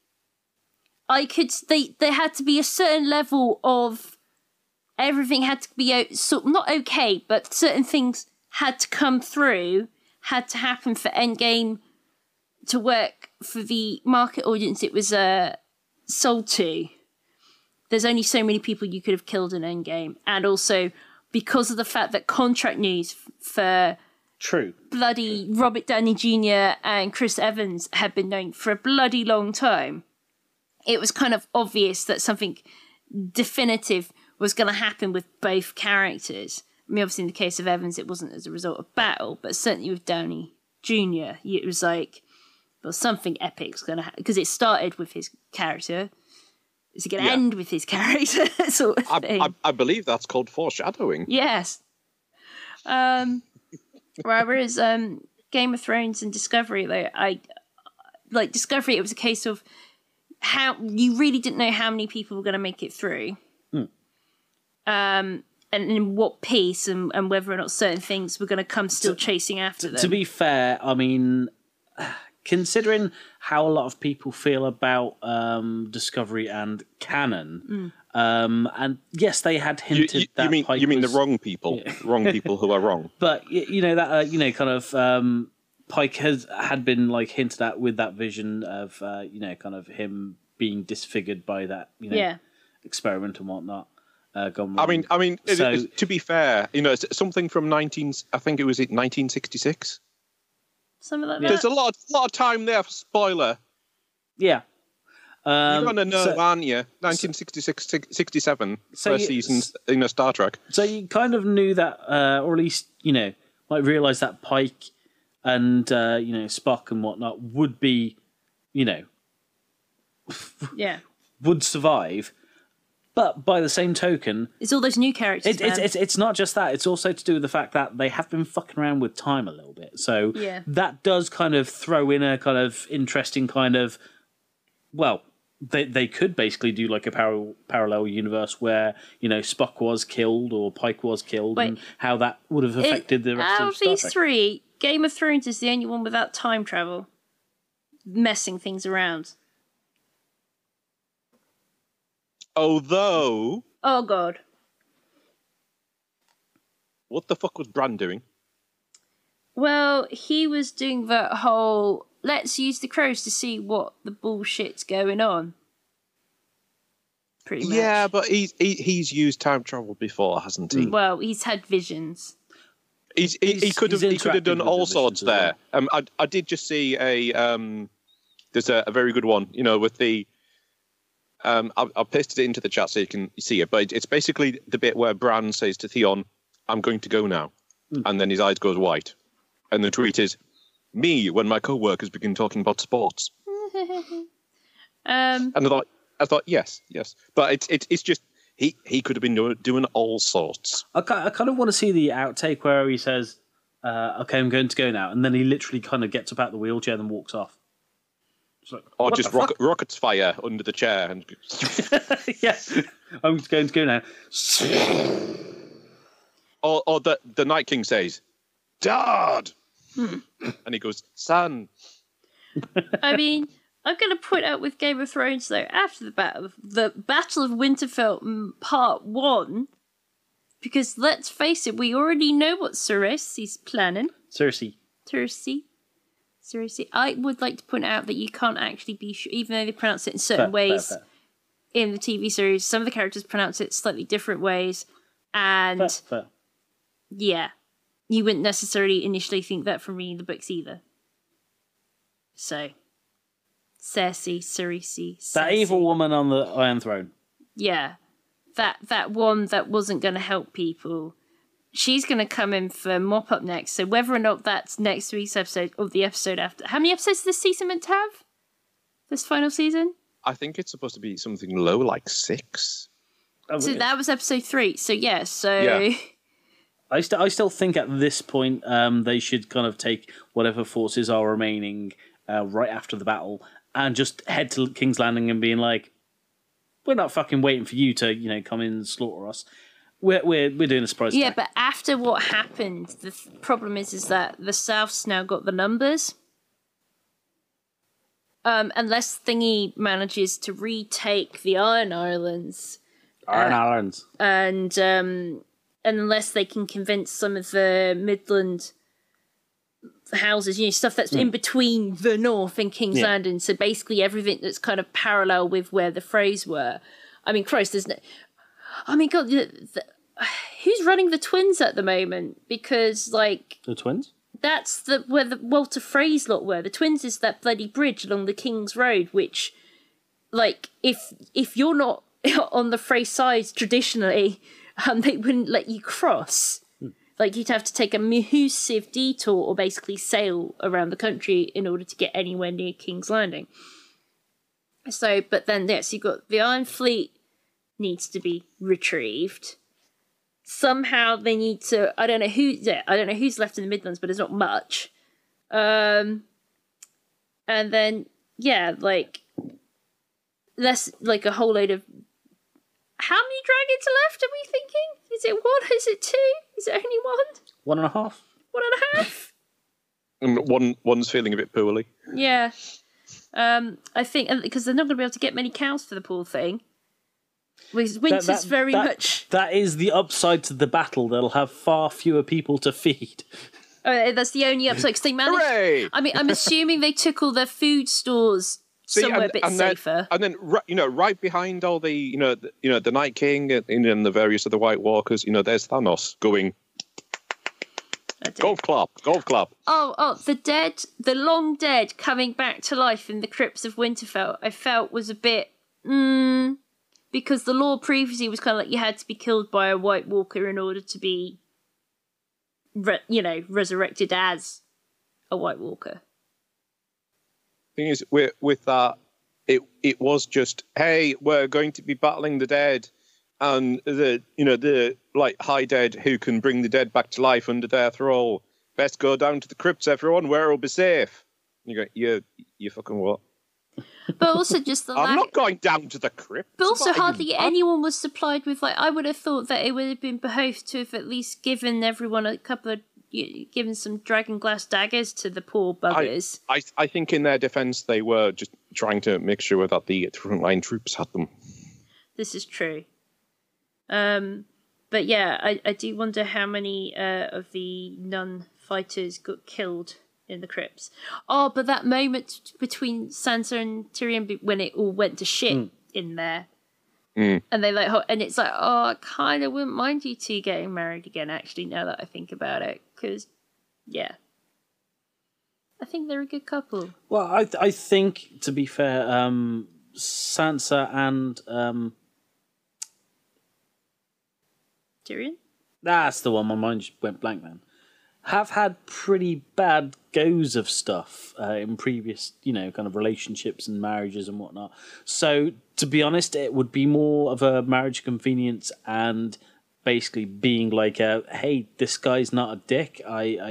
There had to be a certain level of everything had to be not okay, but certain things had to come through, had to happen for Endgame to work for the market audience it was sold to. There's only so many people you could have killed in Endgame, and also because of the fact that contract news for bloody Robert Downey Jr. and Chris Evans had been known for a bloody long time, it was kind of obvious that something definitive was going to happen with both characters. I mean, obviously in the case of Evans, it wasn't as a result of battle, but certainly with Downey Jr., it was like, well, something epic's going to happen, because it started with his character. Is it going to end with his character? Sort of thing. I believe that's called foreshadowing. Yes. Whereas Game of Thrones and Discovery, Discovery, it was a case of how you really didn't know how many people were going to make it through. And in what pace, and whether or not certain things were going to come still chasing after them. To be fair, I mean, considering how a lot of people feel about Discovery and canon, and yes, they had hinted that Pike you mean the wrong people, wrong people who are wrong. But Pike had been like hinted at with that vision of kind of him being disfigured by that experiment and whatnot. I mean, to be fair, it's something from 1966. Something like that. There's a lot of time there for spoiler. Yeah. You're going to know, aren't you? 1966, 67, first seasons in Star Trek. So you kind of knew that, or at least, might realise that Pike and, Spock and whatnot would be, would survive. But by the same token, it's all those new characters. It's not just that. It's also to do with the fact that they have been fucking around with time a little bit. So that does kind of throw in a kind of interesting kind of, they could basically do like a parallel universe where, you know, Spock was killed or Pike was killed, and how that would have affected the rest out of of Star these Trek. three, Game of Thrones is the only one without time travel, messing things around. Although, Oh God. what the fuck was Bran doing? Well, he was doing that whole let's use the crows to see what the bullshit's going on. Pretty much. Yeah, but he's used time travel before, hasn't he? Well, he's had visions. He could have interacted done with all the sorts visions as there. I did just see there's a very good one, you know, with the I'll pasted it into the chat so you can see it, but it's basically the bit where Bran says to Theon, "I'm going to go now," and then his eyes goes white, and the tweet is, "Me when my co-workers begin talking about sports." And I thought, yes, but it's just he could have been doing all sorts. I kind of want to see the outtake where he says, "Okay, I'm going to go now," and then he literally kind of gets up out the wheelchair and walks off. It's like, Or what just the fuck? rockets fire under the chair and Yeah, I'm going to go now. or the Night King says, "Dad," and he goes, "Son." I mean, I'm going to point out with Game of Thrones, though, after the Battle of Winterfell Part 1, because let's face it, we already know what Cersei's planning. Cersei. I would like to point out that you can't actually be sure, even though they pronounce it in certain ways Fair. in the TV series, some of the characters pronounce it slightly different ways, and Fair. yeah, you wouldn't necessarily initially think that from reading the books either. So, Cersei. That evil woman on the Iron Throne. Yeah, that one that wasn't going to help people. She's going to come in for Mop Up next. So whether or not that's next week's episode or the episode after. How many episodes is this season meant to have? This final season? I think it's supposed to be something low, like 6. Oh, So really? that was episode 3. So yeah, Yeah. I still think at this point they should kind of take whatever forces are remaining right after the battle and just head to King's Landing and being like, we're not fucking waiting for you to, you know, come in and slaughter us. We're doing a surprise Yeah, attack. but after what happened, the problem is that the South's now got the numbers. Unless Thingy manages to retake the Iron Islands, Iron Islands. and unless they can convince some of the Midland houses, you know, stuff that's in between the North and King's Yeah. Landing, so basically everything that's kind of parallel with where the Freys were. I mean, Christ, there's no... I mean, God, who's running the Twins at the moment? Because, like, The twins? that's where the Walter Frey's lot were. The Twins is that bloody bridge along the King's Road, which, like, if you're not on the Frey side traditionally, they wouldn't let you cross. Like, you'd have to take a massive detour or basically sail around the country in order to get anywhere near King's Landing. So, but then, yes, you've got the Iron Fleet needs to be retrieved. Somehow they need to, I don't know who's left in the Midlands, but there's not much. And then, yeah, like, less, like a whole load of, how many dragons are left, are we thinking? Is it 1? Is it 2? Is it only 1? 1.5. 1.5? And one's feeling a bit poorly. Yeah. I think, because they're not going to be able to get many cows for the poor thing. Winter's very much... That is the upside to the battle. They'll have far fewer people to feed. That's the only upside, because they managed... Hooray! I mean, I'm assuming they took all their food stores somewhere a bit safer. Then, you know, right behind all the, the Night King and the various other White Walkers, you know, there's Thanos going, golf clap. Oh, the long dead coming back to life in the crypts of Winterfell, I felt was a bit, because the law previously was kind of like you had to be killed by a White Walker in order to be, resurrected as a White Walker. Thing is, with that, it was just, hey, we're going to be battling the dead, and the like high dead who can bring the dead back to life under their thrall. Best go down to the crypts, everyone, where it'll be safe. You go, you fucking what? But also just the I'm not going down to the crypt. But also, What are you, hardly mad? anyone was supplied with, like, I would have thought that it would have been behoved to have at least given everyone a couple of, given some dragon glass daggers to the poor buggers. I think in their defense, they were just trying to make sure that the frontline troops had them. This is true. But yeah, I do wonder how many of the nun fighters got killed in the crypts. Oh, but that moment between Sansa and Tyrion when it all went to shit in there. And they and it's like, oh, I kind of wouldn't mind you two getting married again, actually, now that I think about it. Because, yeah. I think they're a good couple. Well, I think, to be fair, Sansa and Tyrion? that's the one. My mind just went blank then. Have had pretty bad goes of stuff in previous, kind of relationships and marriages and whatnot. So, to be honest, it would be more of a marriage convenience and basically being like, hey, this guy's not a dick.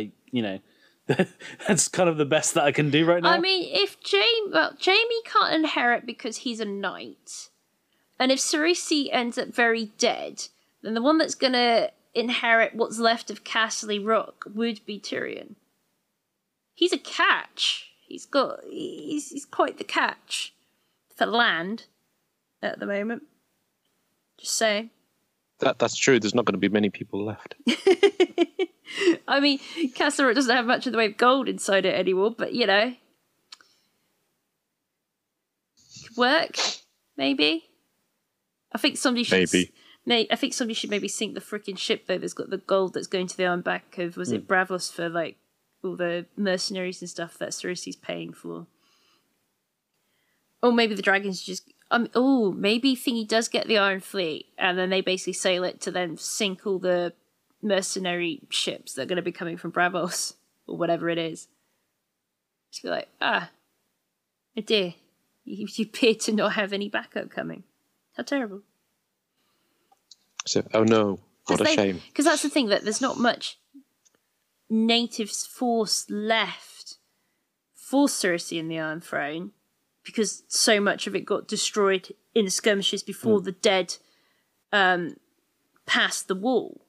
That's kind of the best that I can do right now. I mean, if Jaime can't inherit because he's a knight, and if Cersei ends up very dead, then the one that's going to inherit what's left of Castle Rock would be Tyrion. He's a catch. He's quite the catch for land at the moment. Just saying. That's true. There's not going to be many people left. I mean, Castle Rock doesn't have much of the way of gold inside it anymore, but could work, maybe. I think somebody should. I think somebody should maybe sink the freaking ship though. That's got the gold that's going to the island back of it Bravos for like all the mercenaries and stuff that Cersei's paying for. Or maybe the dragons just. Maybe Thingy does get the Iron Fleet, and then they basically sail it to then sink all the mercenary ships that are going to be coming from Bravos or whatever it is. Just be like, oh dear, you appear to not have any backup coming. How terrible. So, oh no, what a shame. Because that's the thing, that there's not much native force left for Cersei in the Iron Throne, because so much of it got destroyed in the skirmishes before the dead passed the wall.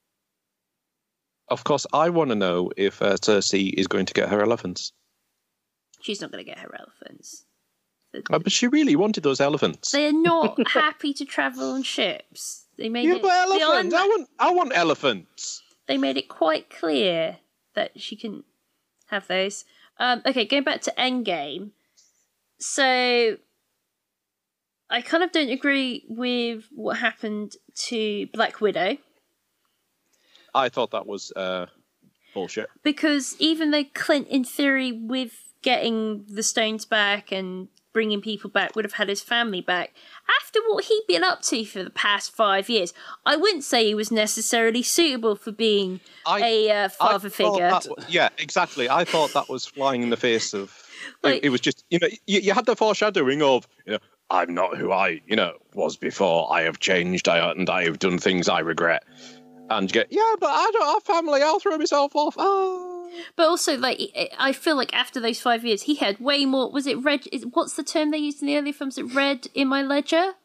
Of course, I want to know if Cersei is going to get her elephants. She's not going to get her elephants. But she really wanted those elephants. They are not happy to travel on ships. They made But elephants! I want elephants! They made it quite clear that she can have those. Okay, going back to Endgame. So, I kind of don't agree with what happened to Black Widow. I thought that was bullshit. Because even though Clint, in theory, with getting the stones back and bringing people back, would have had his family back, after what he'd been up to for the past 5 years, I wouldn't say he was necessarily suitable for being a father figure. Yeah, exactly. I thought that was flying in the face of... it was just, you had the foreshadowing of, I'm not who I, was before. I have changed, and I have done things I regret. And you get, but I don't have family. I'll throw myself off. Oh. But also, I feel like after those 5 years, he had way more. Was it red? What's the term they used in the early films? Is it red in my ledger?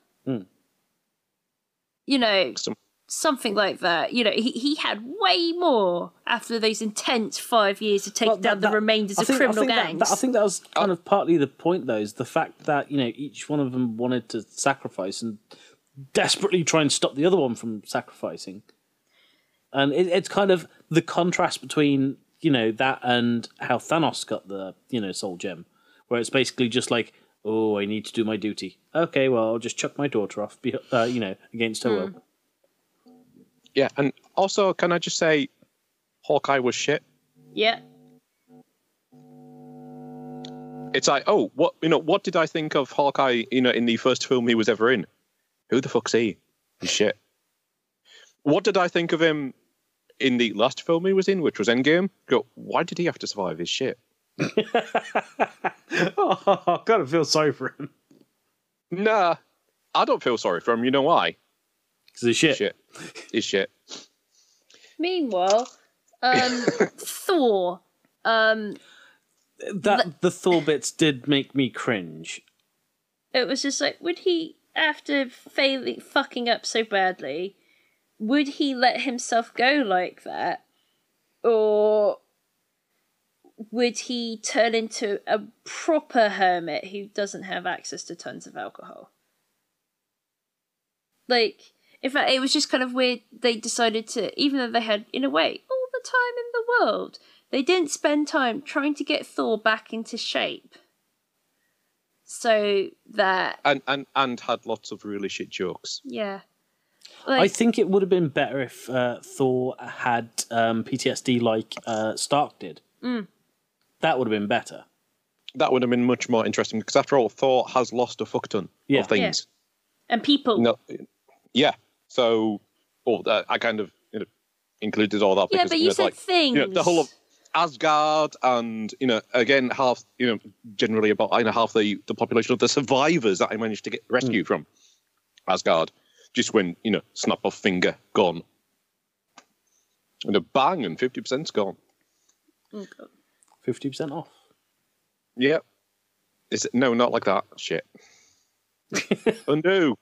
Something like that. He had way more after those intense 5 years of taking down the remainders of criminal gangs. I think that was kind of partly the point, though, is the fact that each one of them wanted to sacrifice and desperately try and stop the other one from sacrificing. And it's kind of the contrast between, that and how Thanos got the, soul gem, where it's basically just like, oh, I need to do my duty. Okay, well, I'll just chuck my daughter off, against her will. Yeah, and also, can I just say, Hawkeye was shit? Yeah. It's like, what did I think of Hawkeye, in the first film he was ever in? Who the fuck's he? He's shit. What did I think of him in the last film he was in, which was Endgame? Why did he have to survive his shit? I kind of feel sorry for him. Nah, I don't feel sorry for him. You know why? Because he's shit. He's shit. Meanwhile, Thor. the Thor bits did make me cringe. It was just like, would he, after fucking up so badly, would he let himself go like that? Or would he turn into a proper hermit who doesn't have access to tons of alcohol? Like, in fact, it was just kind of weird. They decided to, even though they had, in a way, all the time in the world, they didn't spend time trying to get Thor back into shape. So that... And had lots of really shit jokes. Yeah. I think it would have been better if Thor had PTSD like Stark did. That would have been better. That would have been much more interesting, because after all, Thor has lost a fuck ton of things. Yeah. And people. No, yeah. So, I kind of included all that. Because, but you said things. The whole of Asgard and, again, half, generally about half the population of the survivors that I managed to get rescue from Asgard. Just when, snap of finger, gone. And a bang, and 50%'s gone. Oh, God. 50% off. Yeah. No, not like that. Shit. Undo.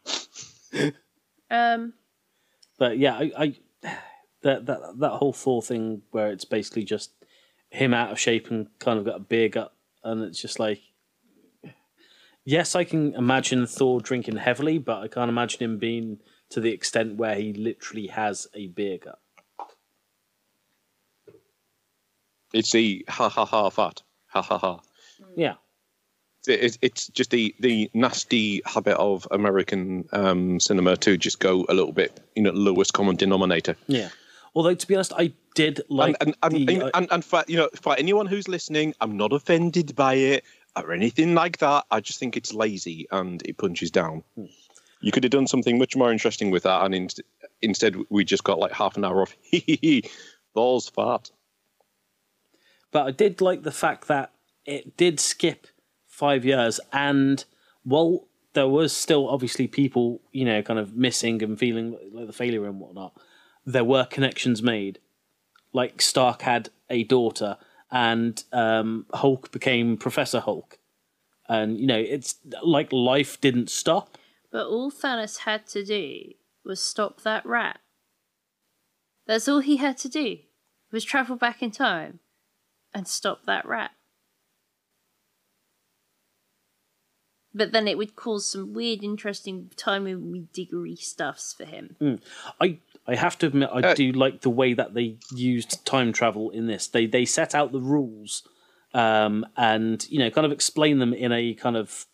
But yeah, I that whole Thor thing where it's basically just him out of shape and kind of got a beer gut, and it's just like, yes, I can imagine Thor drinking heavily, but I can't imagine him being to the extent where he literally has a beer gut. It's the ha fat. Ha. Yeah. It's just the nasty habit of American cinema to just go a little bit, lowest common denominator. Yeah. Although, to be honest, I did like and for anyone who's listening, I'm not offended by it or anything like that. I just think it's lazy and it punches down. You could have done something much more interesting with that, and instead we just got like half an hour of Thor's fat. But I did like the fact that it did skip 5 years, and while there was still obviously people, kind of missing and feeling like the failure and whatnot, there were connections made. Like Stark had a daughter, and Hulk became Professor Hulk. And, it's like life didn't stop. But all Thanos had to do was stop that rat. That's all he had to do, was travel back in time and stop that rat. But then it would cause some weird, interesting timey-diggery stuffs for him. I have to admit, I do like the way that they used time travel in this. They set out the rules, and kind of explain them in a kind of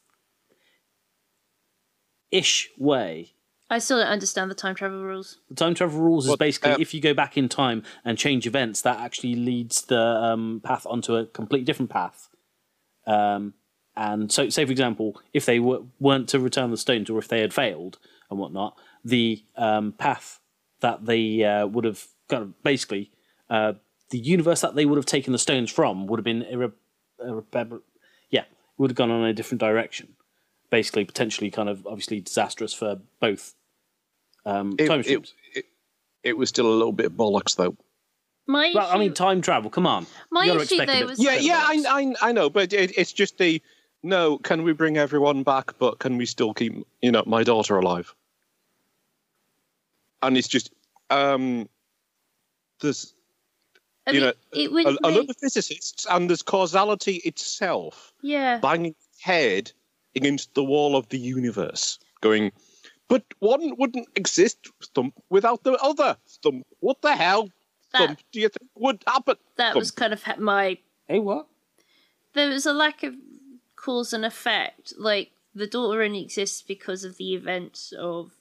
ish way. I still don't understand the time travel rules. The time travel rules is basically if you go back in time and change events, that actually leads the path onto a completely different path. And so, say, for example, if they weren't to return the stones, or if they had failed and whatnot, the path that they would have kind of basically, the universe that they would have taken the stones from would have been would have gone on a different direction. Basically, potentially kind of obviously disastrous for both time streams. It was still a little bit bollocks, though. Time travel, come on. My issue, though, was... I know, but it's just no, can we bring everyone back, but can we still keep, my daughter alive? And it's just, there's, a lot of physicists, and there's causality itself. Yeah. Banging head against the wall of the universe, going, but one wouldn't exist, Stump, without the other, Stump. What the hell, Stump, do you think would happen? That Stump. was kind of my... Hey, what? There was a lack of cause and effect. Like, the daughter only exists because of the events of...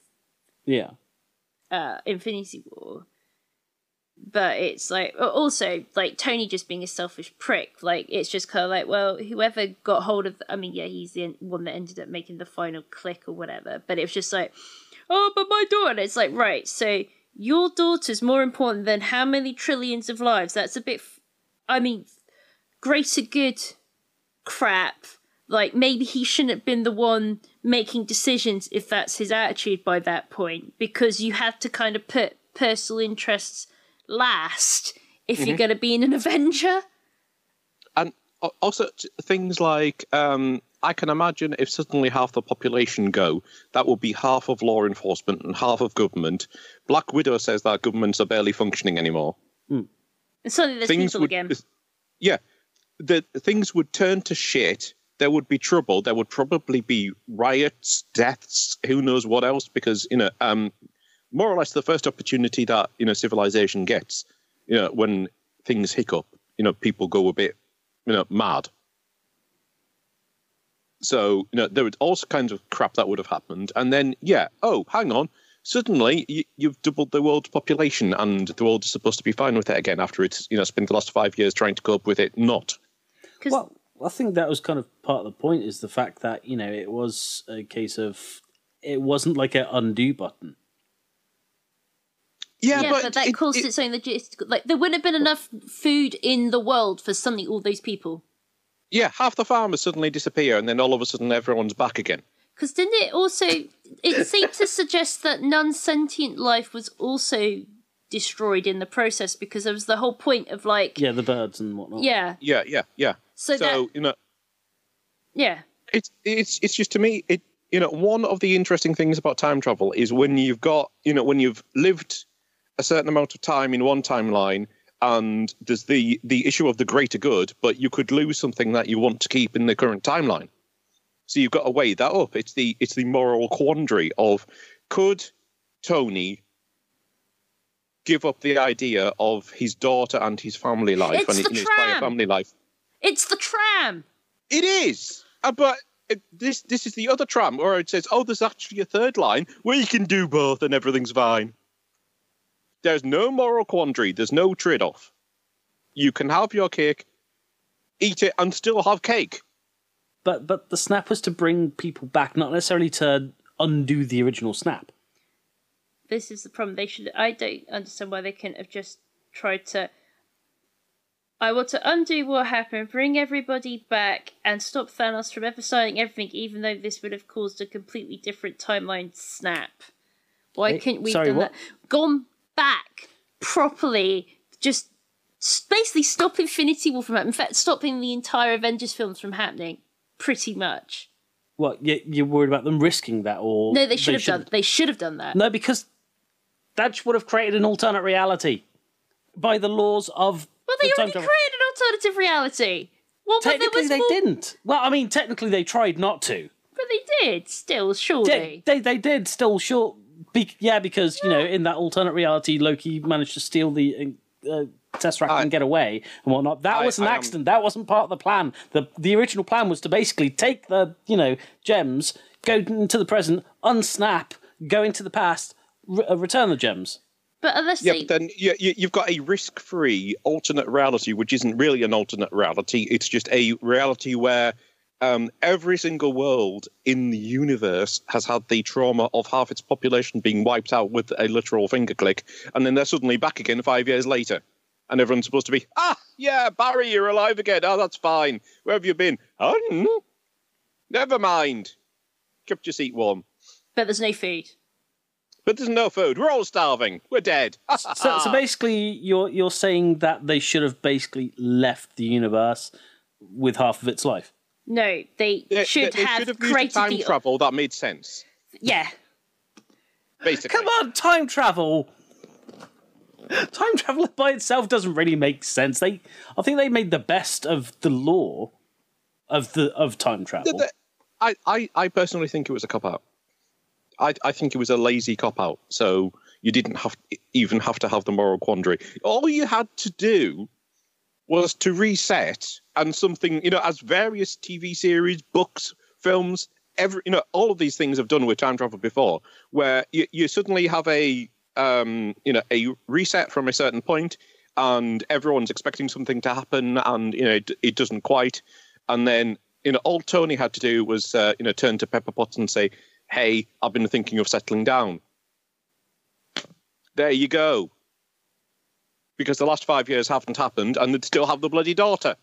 Infinity War. But it's like, also, like, Tony just being a selfish prick. Like, it's just kind of like, well, whoever got hold of, he's the one that ended up making the final click or whatever. But it was just like, oh, but my daughter. And it's like, right, so your daughter's more important than how many trillions of lives. That's a bit, greater good crap. Like, maybe he shouldn't have been the one making decisions if that's his attitude by that point. Because you have to kind of put personal interests last if you're going to be an Avenger. And Also, things like I can imagine if suddenly half the population go, that would be half of law enforcement and half of government. Black Widow says that governments are barely functioning anymore. And suddenly there's people again. Yeah, the things would turn to shit. There would be trouble. There would probably be riots, deaths, who knows what else, because, more or less the first opportunity that, civilization gets, when things hiccup, people go a bit, mad. So, there was all kinds of crap that would have happened. And then, hang on. Suddenly, you've doubled the world's population and the world is supposed to be fine with it again after it's, spent the last 5 years trying to cope with it not. Well, I think that was kind of part of the point, is the fact that, it was a case of, it wasn't like an undo button. Yeah, but that caused its own logistical... Like, there wouldn't have been enough food in the world for suddenly all those people. Yeah, half the farmers suddenly disappear and then all of a sudden everyone's back again. Because didn't it also... It seemed to suggest that non-sentient life was also destroyed in the process, because there was the whole point of, like... Yeah, the birds and whatnot. Yeah. Yeah. So that... Yeah. It's just, to me, one of the interesting things about time travel is when you've got, when you've lived a certain amount of time in one timeline, and there's the issue of the greater good, but you could lose something that you want to keep in the current timeline. So you've got to weigh that up. It's the moral quandary of, could Tony give up the idea of his daughter and his family life and his entire family life? It's the tram. It is, but this is the other tram where it says, "Oh, there's actually a third line where you can do both and everything's fine." There's no moral quandary. There's no trade-off. You can have your cake, eat it, and still have cake. But the snap was to bring people back, not necessarily to undo the original snap. This is the problem. I don't understand why they couldn't have just tried to... I want to undo what happened, bring everybody back, and stop Thanos from ever starting everything, even though this would have caused a completely different timeline snap. Why couldn't we have done that? Gone back properly, just basically stop Infinity War from happening. In fact, stopping the entire Avengers films from happening, pretty much. What, you're worried about them risking that? Or no, they should have done that. No, because that would have created an alternate reality by the laws of... Well, they already created an alternative reality. Technically, they didn't. Well, I mean, technically, they tried not to. But they did, still, surely. They did, still, sure. Because, in that alternate reality, Loki managed to steal the Tesseract and get away and whatnot. That was an accident. That wasn't part of the plan. The original plan was to basically take the, gems, go into the present, unsnap, go into the past, return the gems. But unless but then you've got a risk-free alternate reality, which isn't really an alternate reality. It's just a reality where every single world in the universe has had the trauma of half its population being wiped out with a literal finger click, and then they're suddenly back again 5 years later. And everyone's supposed to be, Barry, you're alive again. Oh, that's fine. Where have you been? Oh, never mind. Kept your seat warm. But there's no food. But there's no food. We're all starving. We're dead. So basically, you're saying that they should have basically left the universe with half of its life. No, they should have created time travel that made sense. Yeah. Basically. Come on, time travel. Time travel by itself doesn't really make sense. I think they made the best of the law of time travel. I personally think it was a cop-out. I think it was a lazy cop-out, so you didn't even have to have the moral quandary. All you had to do was to reset, and something, as various TV series, books, films, all of these things have done with time travel before, where you suddenly have a reset from a certain point, and everyone's expecting something to happen, and it doesn't quite, and then all Tony had to do was turn to Pepper Potts and say, "Hey, I've been thinking of settling down." There you go. Because the last 5 years haven't happened, and they'd still have the bloody daughter.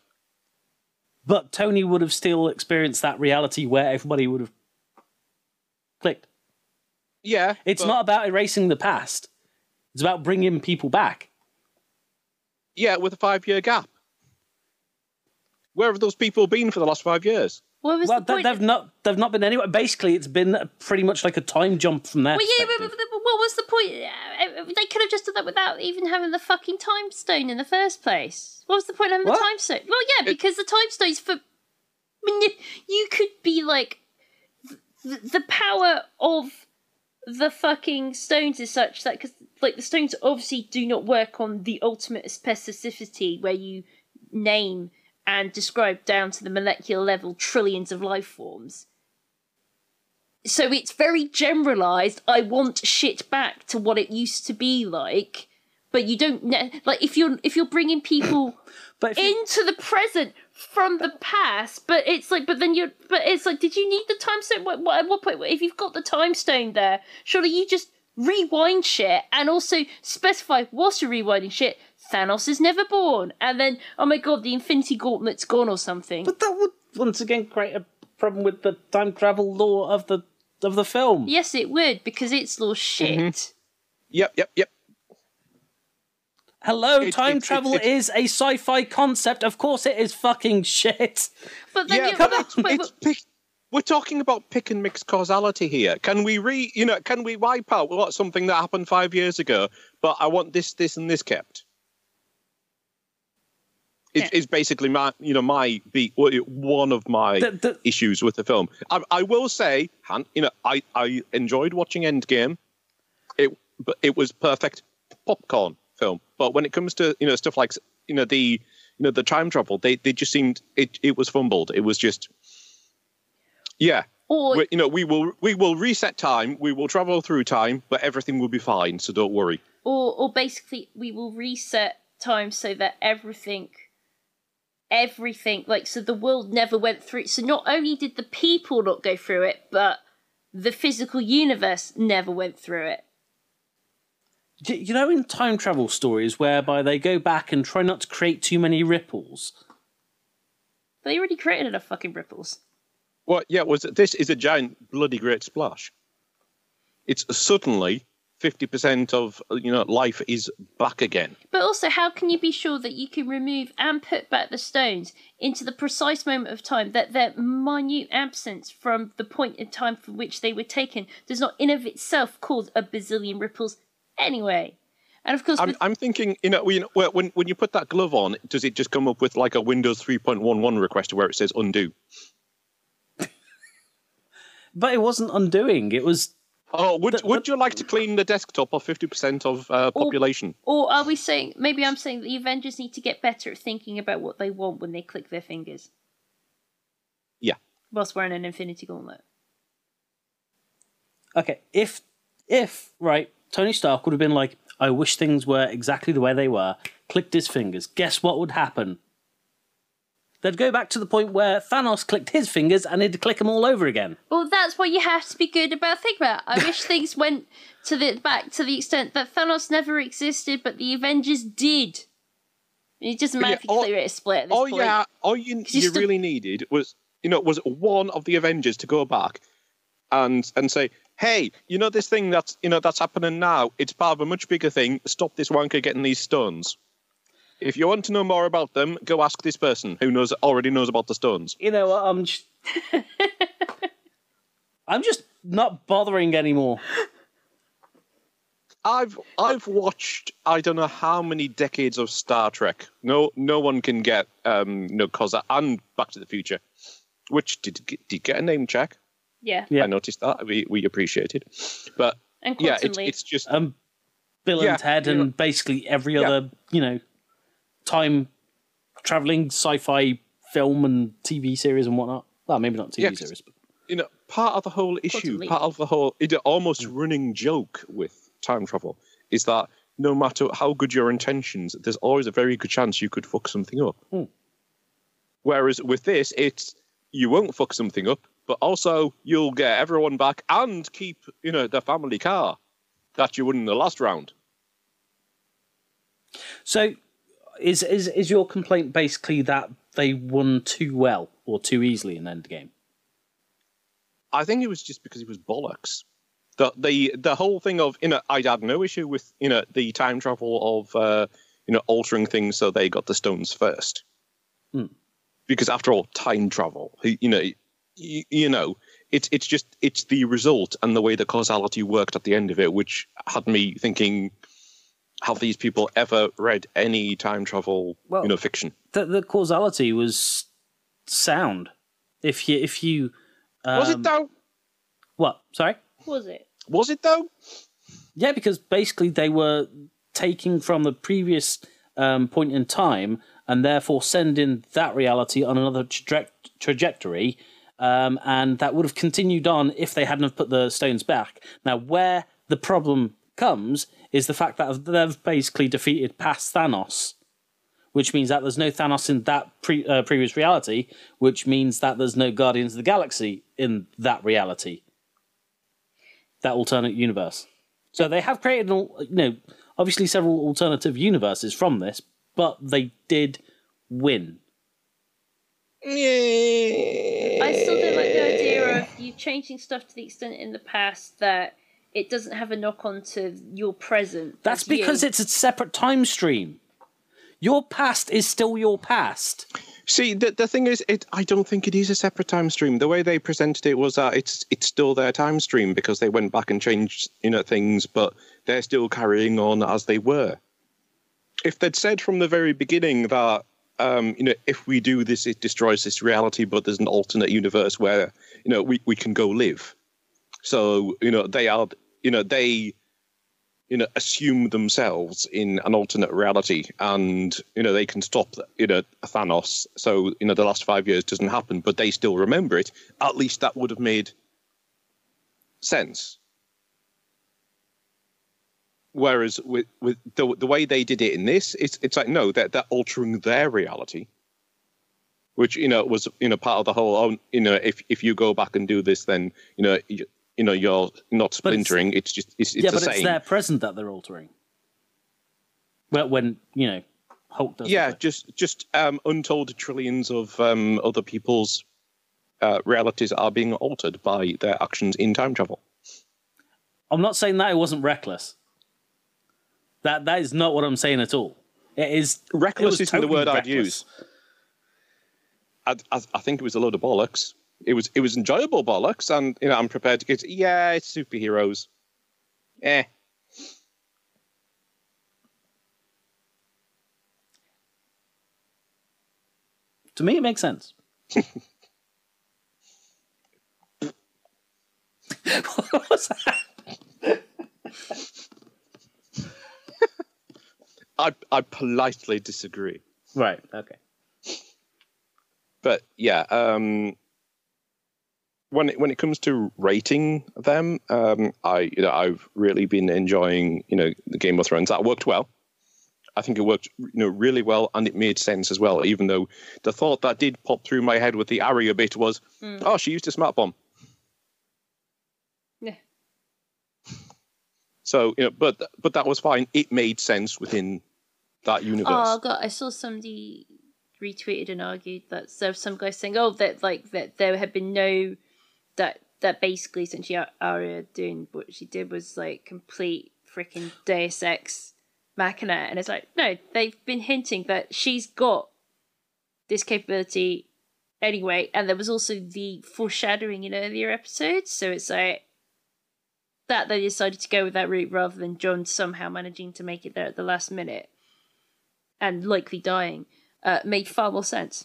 But Tony would have still experienced that reality where everybody would have clicked. Yeah. It's not about erasing the past. It's about bringing people back. Yeah, with a 5 year gap. Where have those people been for the last 5 years? What was Well, the point? they've not been anywhere. Basically, it's been pretty much like a time jump from their Well, yeah, perspective. but what was the point? They could have just done that without even having the fucking time stone in the first place. What was the point of having What? the time stone? Well, yeah, because the time stone's for. I mean, you could be like the power of the fucking stones is such that because like the stones obviously do not work on the ultimate specificity where you name and describe down to the molecular level trillions of life forms. So it's very generalized. I want shit back to what it used to be like, but you don't like if you're bringing people But if you- into the present from the past. But it's like, but it's like, did you need the time stone? At what point? If you've got the time stone there, surely you just rewind shit and also specify whilst you're rewinding shit. Thanos is never born, and then oh my god, the Infinity Gauntlet's gone or something. But that would once again create a problem with the time travel lore of the film. Yes, it would because it's all shit. Yep. Hello, time travel is a sci-fi concept. Of course, it is fucking shit. But then We're talking about pick and mix causality here. Can we wipe out something that happened 5 years ago? But I want this, and this kept. It's basically one of my issues with the film. I will say, I enjoyed watching Endgame. It was perfect popcorn film. But when it comes to stuff like the time travel, they just seemed it was fumbled. It was just or we will reset time. We will travel through time, but everything will be fine. So don't worry. Or basically, we will reset time so that everything, like, so the world never went through. So not only did the people not go through it, but the physical universe never went through it. You know, in time travel stories whereby they go back and try not to create too many ripples. They already created enough fucking ripples. Well, yeah, this is a giant bloody great splash. It's suddenly 50% of life is back again. But also, how can you be sure that you can remove and put back the stones into the precise moment of time that their minute absence from the point in time from which they were taken does not in of itself cause a bazillion ripples anyway? And of course, I'm thinking, when you put that glove on, does it just come up with like a Windows 3.11 request where it says undo? But it wasn't undoing. It was. Oh, would you like to clean the desktop of 50% of population? Or are we saying, maybe I'm saying that the Avengers need to get better at thinking about what they want when they click their fingers? Yeah. Whilst wearing an Infinity Gauntlet. Okay, if right, Tony Stark would have been like, I wish things were exactly the way they were, clicked his fingers, guess what would happen? They'd go back to the point where Thanos clicked his fingers and he'd click them all over again. Well, that's what you have to be good about. Think about. I wish things went back to the extent that Thanos never existed, but the Avengers did. It doesn't matter if you clear it a split at this point. All you really needed was one of the Avengers to go back and say, hey, this thing that's happening now, it's part of a much bigger thing. Stop this wanker getting these stones. If you want to know more about them, go ask this person who already knows about the stones. You know what? I'm just not bothering anymore. I've watched I don't know how many decades of Star Trek. No one can get Koza and Back to the Future, which did get a name check. Yeah. I noticed that. We appreciate it, but And it's just Bill and Ted and basically every other time traveling sci-fi film and TV series and whatnot. Well, maybe not TV series, but part of the whole issue, part of the whole almost running joke with time travel is that no matter how good your intentions, there's always a very good chance you could fuck something up. Whereas with this, it's you won't fuck something up, but also you'll get everyone back and keep the family car that you won in the last round. So is your complaint basically that they won too well or too easily in Endgame? I think it was just because it was bollocks. The whole thing of I had no issue with the time travel of altering things so they got the stones first. because after all, time travel, it's the result and the way the causality worked at the end of it, which had me thinking, have these people ever read any time travel, fiction? The causality was sound. If you was it though? What? Sorry? Was it? Was it though? Yeah, because basically they were taking from the previous point in time and therefore sending that reality on another trajectory, and that would have continued on if they hadn't have put the stones back. Now, where the problem comes is the fact that they've basically defeated past Thanos, which means that there's no Thanos in that previous reality, which means that there's no Guardians of the Galaxy in that reality, that alternate universe. So they have created, obviously several alternative universes from this, but they did win. I still don't like the idea of you changing stuff to the extent in the past that it doesn't have a knock-on to your present. That's because it's a separate time stream. Your past is still your past. See, the thing is, I don't think it is a separate time stream. The way they presented it was that it's still their time stream because they went back and changed things, but they're still carrying on as they were. If they'd said from the very beginning that if we do this, it destroys this reality, but there's an alternate universe where we can go live. So they assume themselves in an alternate reality, and they can stop Thanos. So the last 5 years doesn't happen, but they still remember it. At least that would have made sense. Whereas with the way they did it in this, it's like no, they're altering their reality, which was part of the whole. If you go back and do this, then you're not splintering. It's the same. But it's their present that they're altering. Well, when Hulk does. Yeah, just untold trillions of other people's realities are being altered by their actions in time travel. I'm not saying that it wasn't reckless. That is not what I'm saying at all. It is reckless. Isn't totally the word reckless. I'd use. I think it was a load of bollocks. It was enjoyable bollocks, and I'm prepared to get. Yeah, it's superheroes. To me, it makes sense. What was that? I politely disagree. Right. Okay. But yeah, when it comes to rating them, I've really been enjoying the Game of Thrones. That worked well. I think it worked really well, and it made sense as well. Even though the thought that did pop through my head with the Arya bit was, oh, she used a smart bomb. Yeah. So but that was fine. It made sense within that universe. Oh god, I saw somebody retweeted and argued that there was some guy saying, that there had been no that basically essentially Arya doing what she did was like complete freaking Deus Ex Machina, and it's like no, they've been hinting that she's got this capability anyway, and there was also the foreshadowing in earlier episodes, so it's like that they decided to go with that route rather than Jon somehow managing to make it there at the last minute and likely dying. Made far more sense.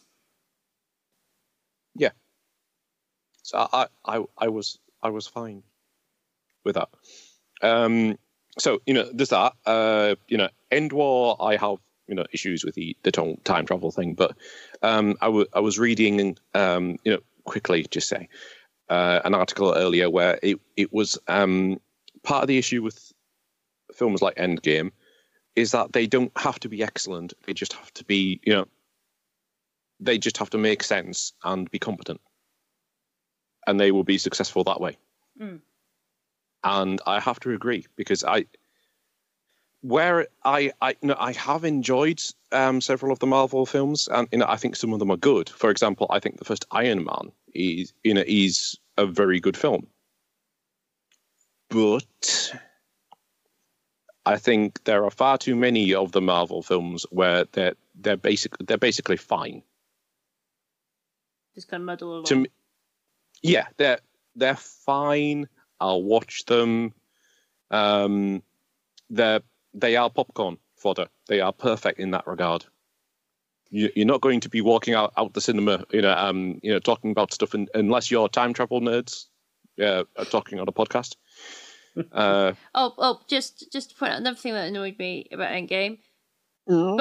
Yeah. So I was fine with that. So there's that. End War, I have issues with the time travel thing, but I was reading quickly just say an article earlier where it was part of the issue with films like Endgame is that they don't have to be excellent. They just have to be, they just have to make sense and be competent. And they will be successful that way. Mm. And I have to agree because I have enjoyed several of the Marvel films, and I think some of them are good. For example, I think the first Iron Man is a very good film. But I think there are far too many of the Marvel films where they're basically fine. Just kind of muddle along. To me, yeah, they're fine. I'll watch them. They are popcorn fodder. They are perfect in that regard. You're not going to be walking out the cinema, talking about stuff unless you're time travel nerds, are talking on a podcast. Just to point out another thing that annoyed me about Endgame. Mm.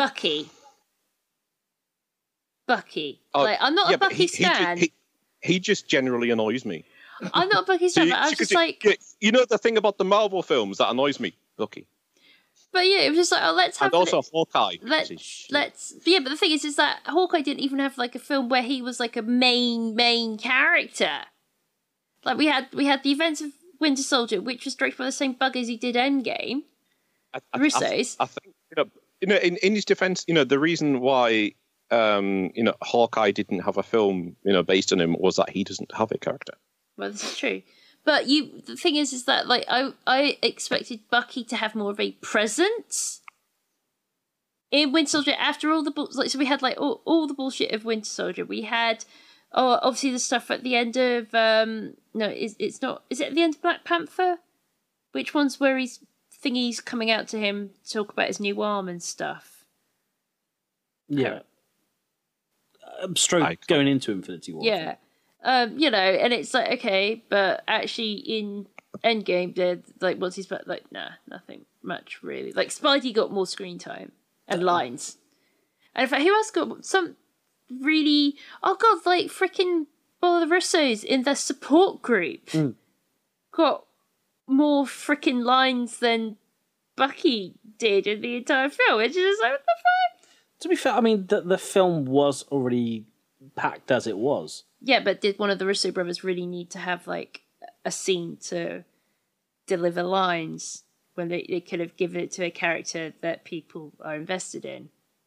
Bucky. I'm not a Bucky stan. He just generally annoys me. I'm not a Bucky stan, but I was just like... the thing about the Marvel films that annoys me? Bucky. But yeah, it was just like, let's have... And also Hawkeye. But the thing is that Hawkeye didn't even have like a film where he was like a main character. Like we had the events of Winter Soldier, which was directed by the same bug as he did Endgame. Russo's. I think in his defense, the reason why Hawkeye didn't have a film based on him was that he doesn't have a character. Well, this is true. But the thing is that like I expected Bucky to have more of a presence in Winter Soldier after all the so we had like all the bullshit of Winter Soldier. We had obviously the stuff at the end of is it at the end of Black Panther? Which one's where he's coming out to him to talk about his new arm and stuff? Yeah. Stroke going into Infinity War. Yeah. And it's like, okay, but actually in Endgame, they're like, what's his back? Like, nah, nothing much really. Like, Spidey got more screen time and lines. And in fact, who else got some really, like freaking all the Russos in the support group got more freaking lines than Bucky did in the entire film, which is just like, what the fuck? To be fair, I mean, the film was already packed as it was. Yeah, but did one of the Russo brothers really need to have, like, a scene to deliver lines when they could have given it to a character that people are invested in?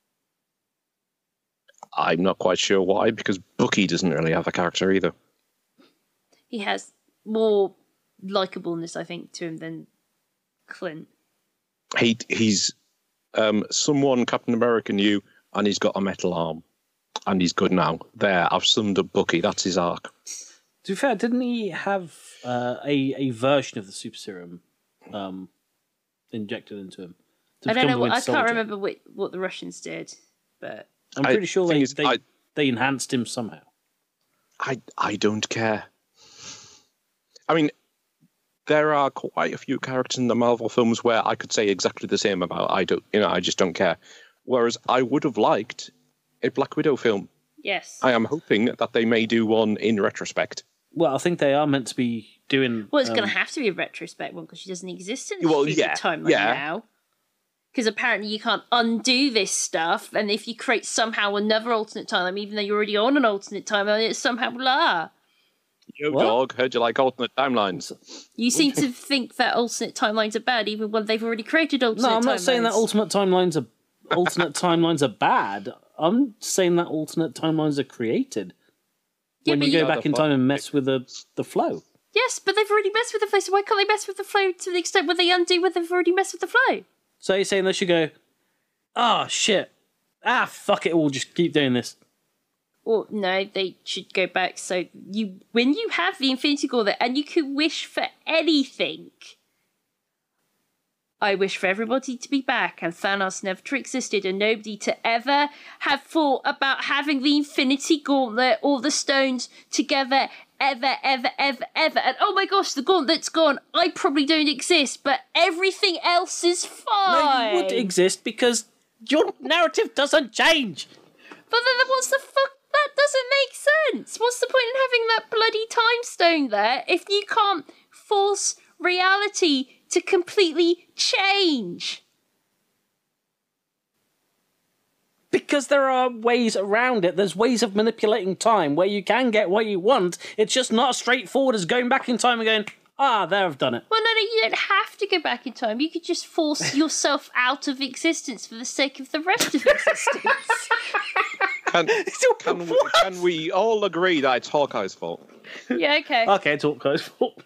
I'm not quite sure why, because Bucky doesn't really have a character either. He has more likeableness, I think, to him than Clint. He's someone Captain America knew, and he's got a metal arm. And he's good now. There, I've summed up Bucky. That's his arc. To be fair, didn't he have a version of the super serum injected into him? I don't know. I can't remember what the Russians did, but I'm pretty sure they enhanced him somehow. I don't care. I mean, there are quite a few characters in the Marvel films where I could say exactly the same about. I just don't care. Whereas I would have liked a Black Widow film. Yes. I am hoping that they may do one in retrospect. Well, I think they are meant to be doing... Well, it's going to have to be a retrospect one because she doesn't exist in the timeline now. Because apparently you can't undo this stuff, and if you create somehow another alternate timeline, even though you're already on an alternate timeline, it's somehow blah. Yo, dog, heard you like alternate timelines. You seem to think that alternate timelines are bad, even when they've already created alternate timelines. No, I'm not saying that alternate timelines are bad. I'm saying that alternate timelines are created when you go back in time and mess with the flow. Yes, but they've already messed with the flow, so why can't they mess with the flow to the extent where they undo what they've already messed with the flow? So you're saying they should go, shit, fuck it, we'll just keep doing this. Or no, they should go back. So when you have the Infinity Gauntlet and you could wish for anything, I wish for everybody to be back and Thanos never to existed and nobody to ever have thought about having the Infinity Gauntlet or the stones together ever. And oh my gosh, the gauntlet's gone. I probably don't exist, but everything else is fine. No, you would exist because your narrative doesn't change. But then what's the fuck? That doesn't make sense. What's the point in having that bloody time stone there if you can't force reality to completely change? Because there are ways around it. There's ways of manipulating time where you can get what you want. It's just not as straightforward as going back in time and going, there, I've done it. Well, no, you don't have to go back in time. You could just force yourself out of existence for the sake of the rest of existence. Can we all agree that it's Hawkeye's fault? Yeah, okay. Okay, it's Hawkeye's fault.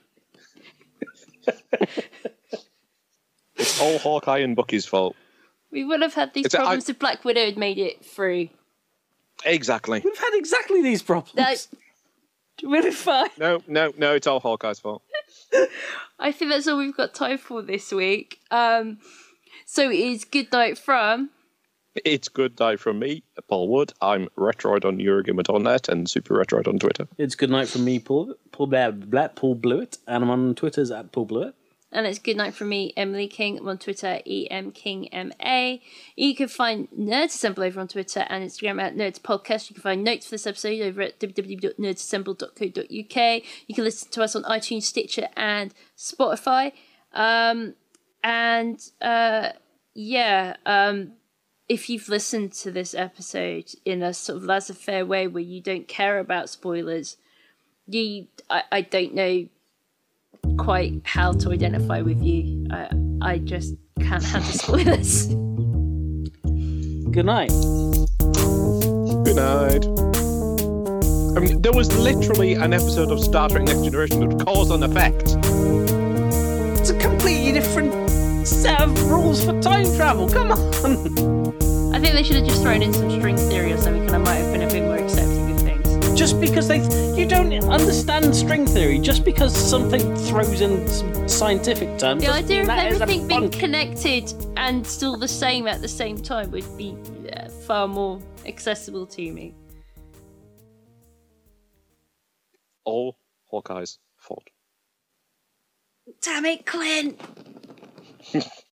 It's all Hawkeye and Bucky's fault. We would have had these problems if Black Widow had made it through. Exactly. We've had exactly these problems. That's really fine. No, it's all Hawkeye's fault. I think that's all we've got time for this week. So it is good night from... It's good night from me, Paul Wood. I'm Retroid on Eurogamer.net and Super Retroid on Twitter. It's good night from me, Paul Blewett, and I'm on Twitter's at Paul Blewett. And it's good night from me, Emily King. I'm on Twitter, EMKingMA. You can find Nerds Assemble over on Twitter and Instagram at Nerds Podcast. You can find notes for this episode over at www.nerdsassemble.co.uk. You can listen to us on iTunes, Stitcher, and Spotify. If you've listened to this episode in a sort of laissez-faire way where you don't care about spoilers, I don't know quite how to identify with you. I just can't handle spoilers. Good night. Good night. I mean, there was literally an episode of Star Trek Next Generation that cause and effect. It's a completely different set of rules for time travel. Come on. I think they should have just thrown in some string theory or something, and I might have been a bit more accepting of things. Just because you don't understand string theory, just because something throws in some scientific terms. The idea of that is everything being bunk. connected and still the same at the same time would be far more accessible to me. All Hawkeye's fault. Damn it, Clint!